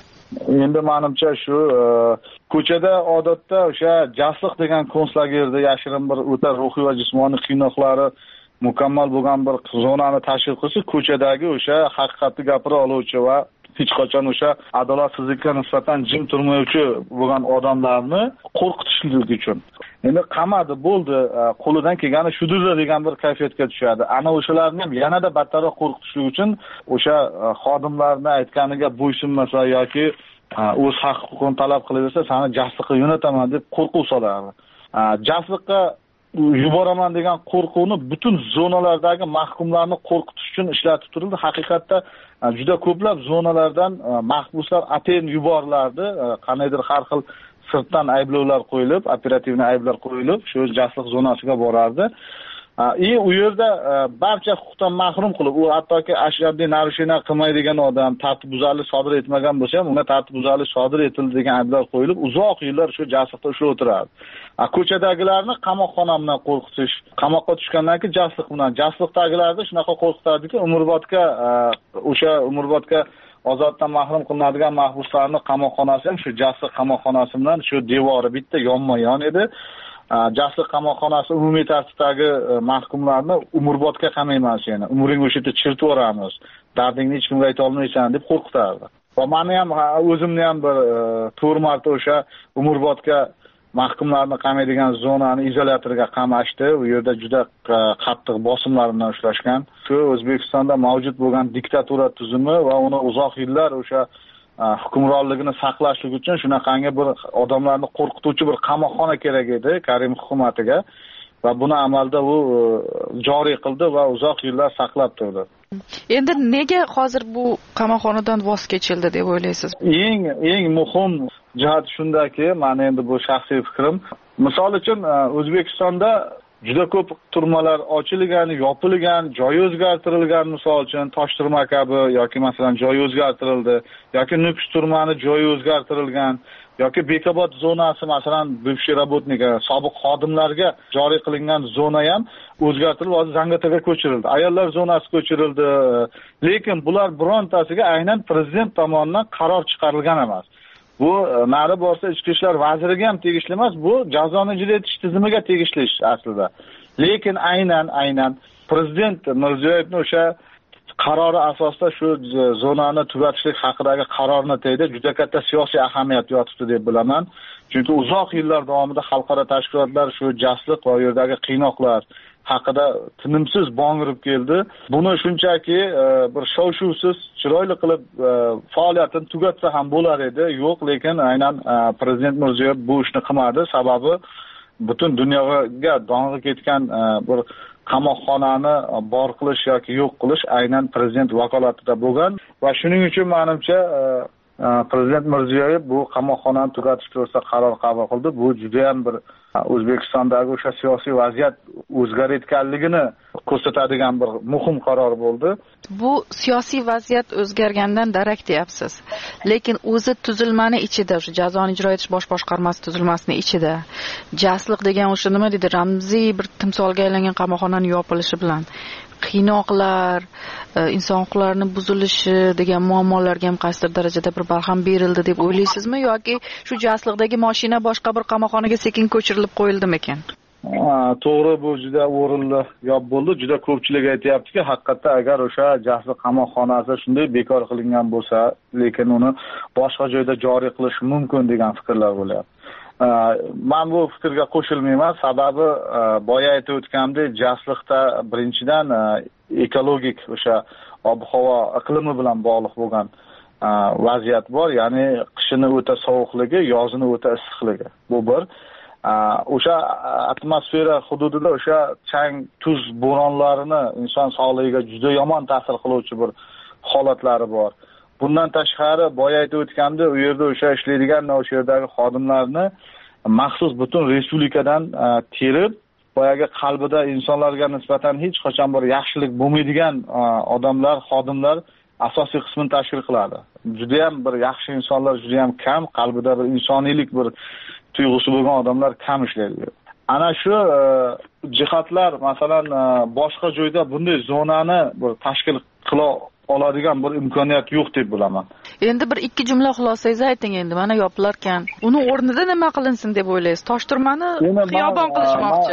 Endi menimcha shu ko'chada odatda o'sha jasliq degan konslagerda yashirin bir o'ta ruhiy va jismoniy qiynoqlari mukammal bo'lgan bir zonani tashkil qilsa, ko'chadagi o'sha haqiqatni gapira oluvchi va hech qachon o'sha adolatsizlikka nisbatan jim turmovchi bo'lgan odamlarni qo'rqitishlik uchun. Endi qamadi, bo'ldi, qo'lidan kelgani shudir degan bir kayfiyatga tushadi. Ana o'shalarni ham yanada battarroq qo'rqitishlik uchun o'sha xodimlarning aytganiga bo'ysunmasa yoki o'z haq-huquqini talab qilaversa, seni jasliqqa yo'nataman deb qo'rquv soladi. Jasliqqa yuboraman degan qo'rquvni butun zonalardagi mahkumlarni qo'rqitish uchun ishlatib turildi. Haqiqatda juda ko'plab zonalardan mahbuslar atayin yuborilardi. Qanaydir har xil sirtdan ayblovlar qo'yilib, operativniy ayblar qo'yilib, shu jasliq zonasiga borardi. U yerda barcha huquqdan mahrum qilib, u hattoki ashaddiy narushina qilmaydigan odam, tartibbuzarlik sodir etmagan bo'lsa ham, unga tartibbuzarlik sodir etildi degan ayblar qo'yilib, uzoq yillar shu jasliqda ushlab o'tirardi. Ko'chadagilarni qamoqxona bilan qo'rqitish, qamoqqa tushgandan keyin jasliq bilan, jasliqdagilarni shunaqa qo'rqitardiki, umrbodga ozoddan mahrum qilinadigan mahbuslarning qamoqxonasi ham shu jasliq qamoqxonasi bilan shu devori bitta yonma-yon edi. Jasliq qamoqxonasi umumiy tartibdagi mahkumlarni umrbodga qamaymiz, yana umring o'sha yerda chiritib yuboramiz, dardingni hech kimga ayta olmaysan deb qo'rqitardi. Va meni ham o'zimni ham bir 4 marta o'sha umrbodga mahkumlarni qamaydigan zonani izolyatoriga qamashdi. U yerda juda qattiq bosimlar bilan ushlashgan. Shu O'zbekistonda mavjud bo'lgan diktatura tuzumi va uni uzoq yillar o'sha hukmronligini saqlashlik uchun shunaqangi bir odamlarni qo'rqituvchi bir qamoqxona kerak edi Karim hukumatiga va buni amalda u joriy qildi va uzoq yillar saqlab turdi. Endi nega hozir bu qamoqxonadan voz kechildi deb o'ylaysiz? Eng muhim jihat shundaki, meni endi bu shaxsiy fikrim. Misol uchun O'zbekistonda juda ko'p turmalar ochilgan, yopilgan, joyi o'zgartirilgan, misol uchun Toshturma kabi yoki masalan joyi o'zgartirildi, yoki Nukus turmani joyi o'zgartirilgan, yoki Bekobod zonasi masalan bivshiy работник, sobiq xodimlarga joriy qilingan zona ham o'zgartirilib, hozir Zangotaga ko'chirildi. Ayollar zonasi ko'chirildi. Lekin bular birontasiga aynan prezident tomonidan qaror chiqarilgan emas. Bu nari borsa ichki ishlar vaziriga ham tegishli emas, bu jazoni ijro etish tizimiga tegishli ish aslida. Lekin aynan prezident Mirziyoyevning o'sha qarori asosida shu zonani tugatishlik haqidagi qarorni teyda juda katta siyosiy ahamiyat yotibdi deb bilaman. Chunki uzoq yillar davomida xalqaro tashkilotlar shu jasliq va yerdagi qiynoqlar haqida tinimsiz bong'irib keldi. Buni shunchaki bir shov-shuvsiz chiroyli qilib faoliyatini tugatsa ham bo'lar edi. Yo'q, lekin aynan prezident Mirziyoyev bu ishni qilmadi. Sababi butun dunyoga dong'i ketgan bir qamoqxonani bor qilish yoki yo'q qilish aynan prezident vakolatida bo'lgan va shuning uchun menimcha prezident Mirziyoyev bu qamoqxonani tugatish to'g'risida qaror qabul qildi. Bu juda ham bir O'zbekistondagi o'sha siyosiy vaziyat o'zgarayotganligini ko'rsatadigan bir muhim qaror bo'ldi. Bu siyosiy vaziyat o'zgargandan darak deyapsiz. Lekin o'zi tuzilmani ichida, o'sha jazoni ijro etish bosh boshqarmasi tuzilmasining ichida jasliq degan o'sha nima deydi, ramziy bir timsolga aylangan qamoqxonaning yopilishi bilan qiynoqlar, inson huquqlarining buzilishi degan muammolarga ham qaysidir darajada bir barham berildi deb o'ylaysizmi yoki shu jasliqdagi mashina boshqa bir qamoqxonaga sekin ko'chirilib qo'yildimi ekan? To'g'ri, bu juda o'rinli gap bo'ldi. Juda ko'pchilik aytayaptiki, haqiqatda agar o'sha jasliq qamoqxonasi shunday bekor qilingan bo'lsa, lekin uni boshqa joyda joriy qilish mumkin degan fikrlar bo'lyapti. Men bu fikrga qo'shilmayman. Sababi boya aytib o'tgandek, jasliqda birinchidan ekologik o'sha ob-havo iqlimi bilan bog'liq bo'lgan vaziyat bor. Ya'ni qishini o'ta sovuqligi, yozini o'ta issiqligi. Bu bir. O'sha atmosfera hududida o'sha chang, tuz bo'ronlarini inson sog'lig'iga juda yomon ta'sir qiluvchi bir holatlari bor. Bundan tashqari boya aytib o'tganda u yerda o'sha ishlaydigan o'sha yerdagi xodimlarni maxsus butun respublikadan terib, boyaga qalbida insonlarga nisbatan hech qachon bir yaxshilik bo'lmaydigan odamlar, xodimlar asosiy qismini tashkil qiladi. Juda ham bir yaxshi insonlar juda ham kam, qalbida bir insoniylik bir tuyg'usi bo'lgan odamlar kam ishlaydi. Ana shu jihatlar masalan boshqa joyda bunday zonani bir tashkil qila oladigan bir imkoniyat yo'q deb bilaman. Endi bir ikki jumla xulosangizni ayting endi. Mana yopilarkan. Uni o'rnida nima qilinsin deb o'ylaysiz? Toshturmani xiyobon qilishmoqchi.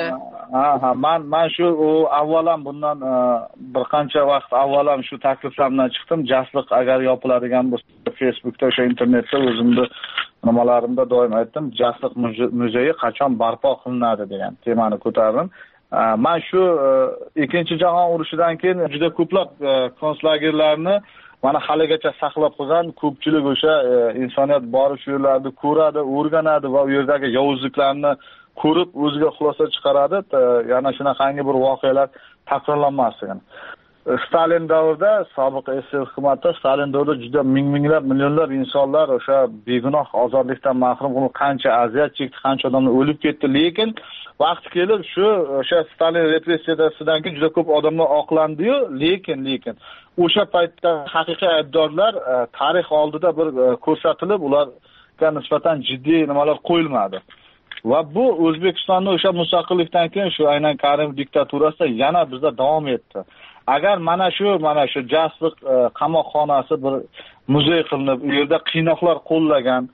Men shu avvalam bundan bir qancha vaqt avvalam shu takliflar bilan chiqdim. Jasliq agar yopiladigan bo'lsa, Facebookda o'sha internetda o'zimni nimalarimda doim aytdim, Jasliq muzeyi qachon barpo qilinadi degan temani ko'tardim. Men shu Ikkinchi jahon urushidan keyin juda ko'plab konslagerlarni mana haligacha saqlab qolgan, ko'pchilik o'sha insoniyat bori shu yerlarni ko'radi, o'rganadi va u yerdagi yovuzliklarni ko'rib o'ziga xulosa chiqaradi. Yana shunaqangi bir voqealar takrorlanmasligini. Stalin davrida, sobiq SSR hukumatida Stalin davrida juda minglab, millionlab insonlar o'sha begunoh ozodlikdan mahrum bo'lib qancha aziyat chekdi, qancha odamlar o'lib ketdi, lekin vaqti kelib shu o'sha Stalin repressiyasidan keyin juda ko'p odamlar oqlandi-yu, lekin o'sha paytda haqiqiy aybdorlar tarix oldida bir ko'rsatilib, ularga nisbatan jiddiy nimalar qo'yilmadi. Va bu O'zbekistonning o'sha mustaqillikdan keyin shu aynan Karim diktaturasida yana bizda davom etdi. Agar mana shu jasliq qamoqxonasi bir muzey qilinib, u yerda qiynoqlar qo'llagan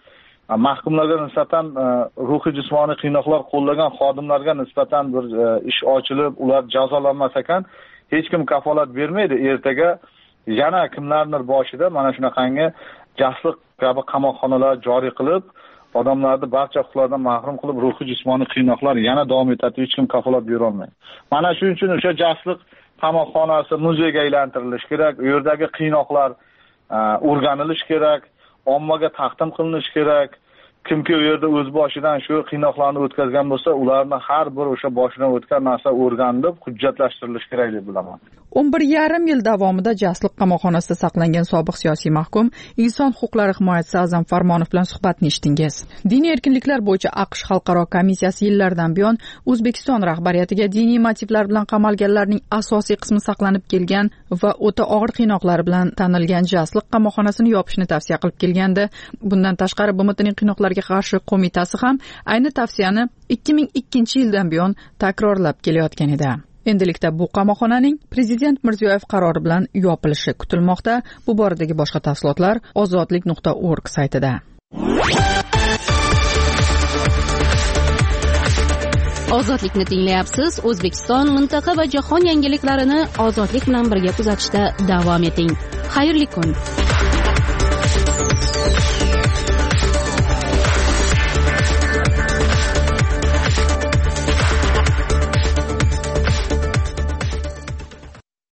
mahkumlarga nisbatan ruhiy jismoniy qiynoqlar qo'llagan xodimlarga nisbatan bir ish ochilib, ular jazolanmas ekan, hech kim kafolat bermaydi. Ertaga yana kimlardir boshida mana shunaqangi jasliq kabi qamoqxonalar joriy qilib, odamlarni barcha huquqlardan mahrum qilib, ruhiy jismoniy qiynoqlar yana davom etadi, hech kim kafolat bera olmaydi. Mana shuning uchun o'sha jasliq qamoqxonasi muzeyga aylantirilishi kerak, u yerdagi qiynoqlar o'rganilishi kerak, ommaga taqdim qilinishi kerak. Kimki u yerda o'z boshidan shu qiynoqlarni o'tkazgan bo'lsa, ularni har bir o'sha boshidan o'tgan narsa o'rganilib, hujjatlashtirilishi kerak deb bilaman. 11,5 yil davomida Jasliq qamoqxonasida saqlangan sobiq siyosiy mahkum inson huquqlari himoyachisi A'zam Farmonov bilan suhbatni eshitdingiz. Diniy erkinliklar bo'yicha AQSh xalqaro komissiyasi yillardan buyon O'zbekiston rahbariyatiga diniy motivlar bilan qamalganlarning asosiy qismi saqlanib kelgan va o'ta og'ir qiynoqlar bilan tanilgan Jasliq qamoqxonasini yopishni tavsiya qilib kelgandi. Bundan tashqari BMTning qiynoqlarga qarshi qo'mitasi ham ayni tavsiyani 2002-yildan buyon takrorlab kelayotgan edi. Endilikda bu qamoqxonaning Prezident Mirziyoyev qarori bilan yopilishi kutilmoqda. Bu boradagi boshqa tafsilotlar ozodlik.org saytida. Ozodlikni tinglayapsiz. O'zbekiston, mintaqa va jahon yangiliklarini ozodlik bilan birga kuzatishda davom eting. Xayrli kun.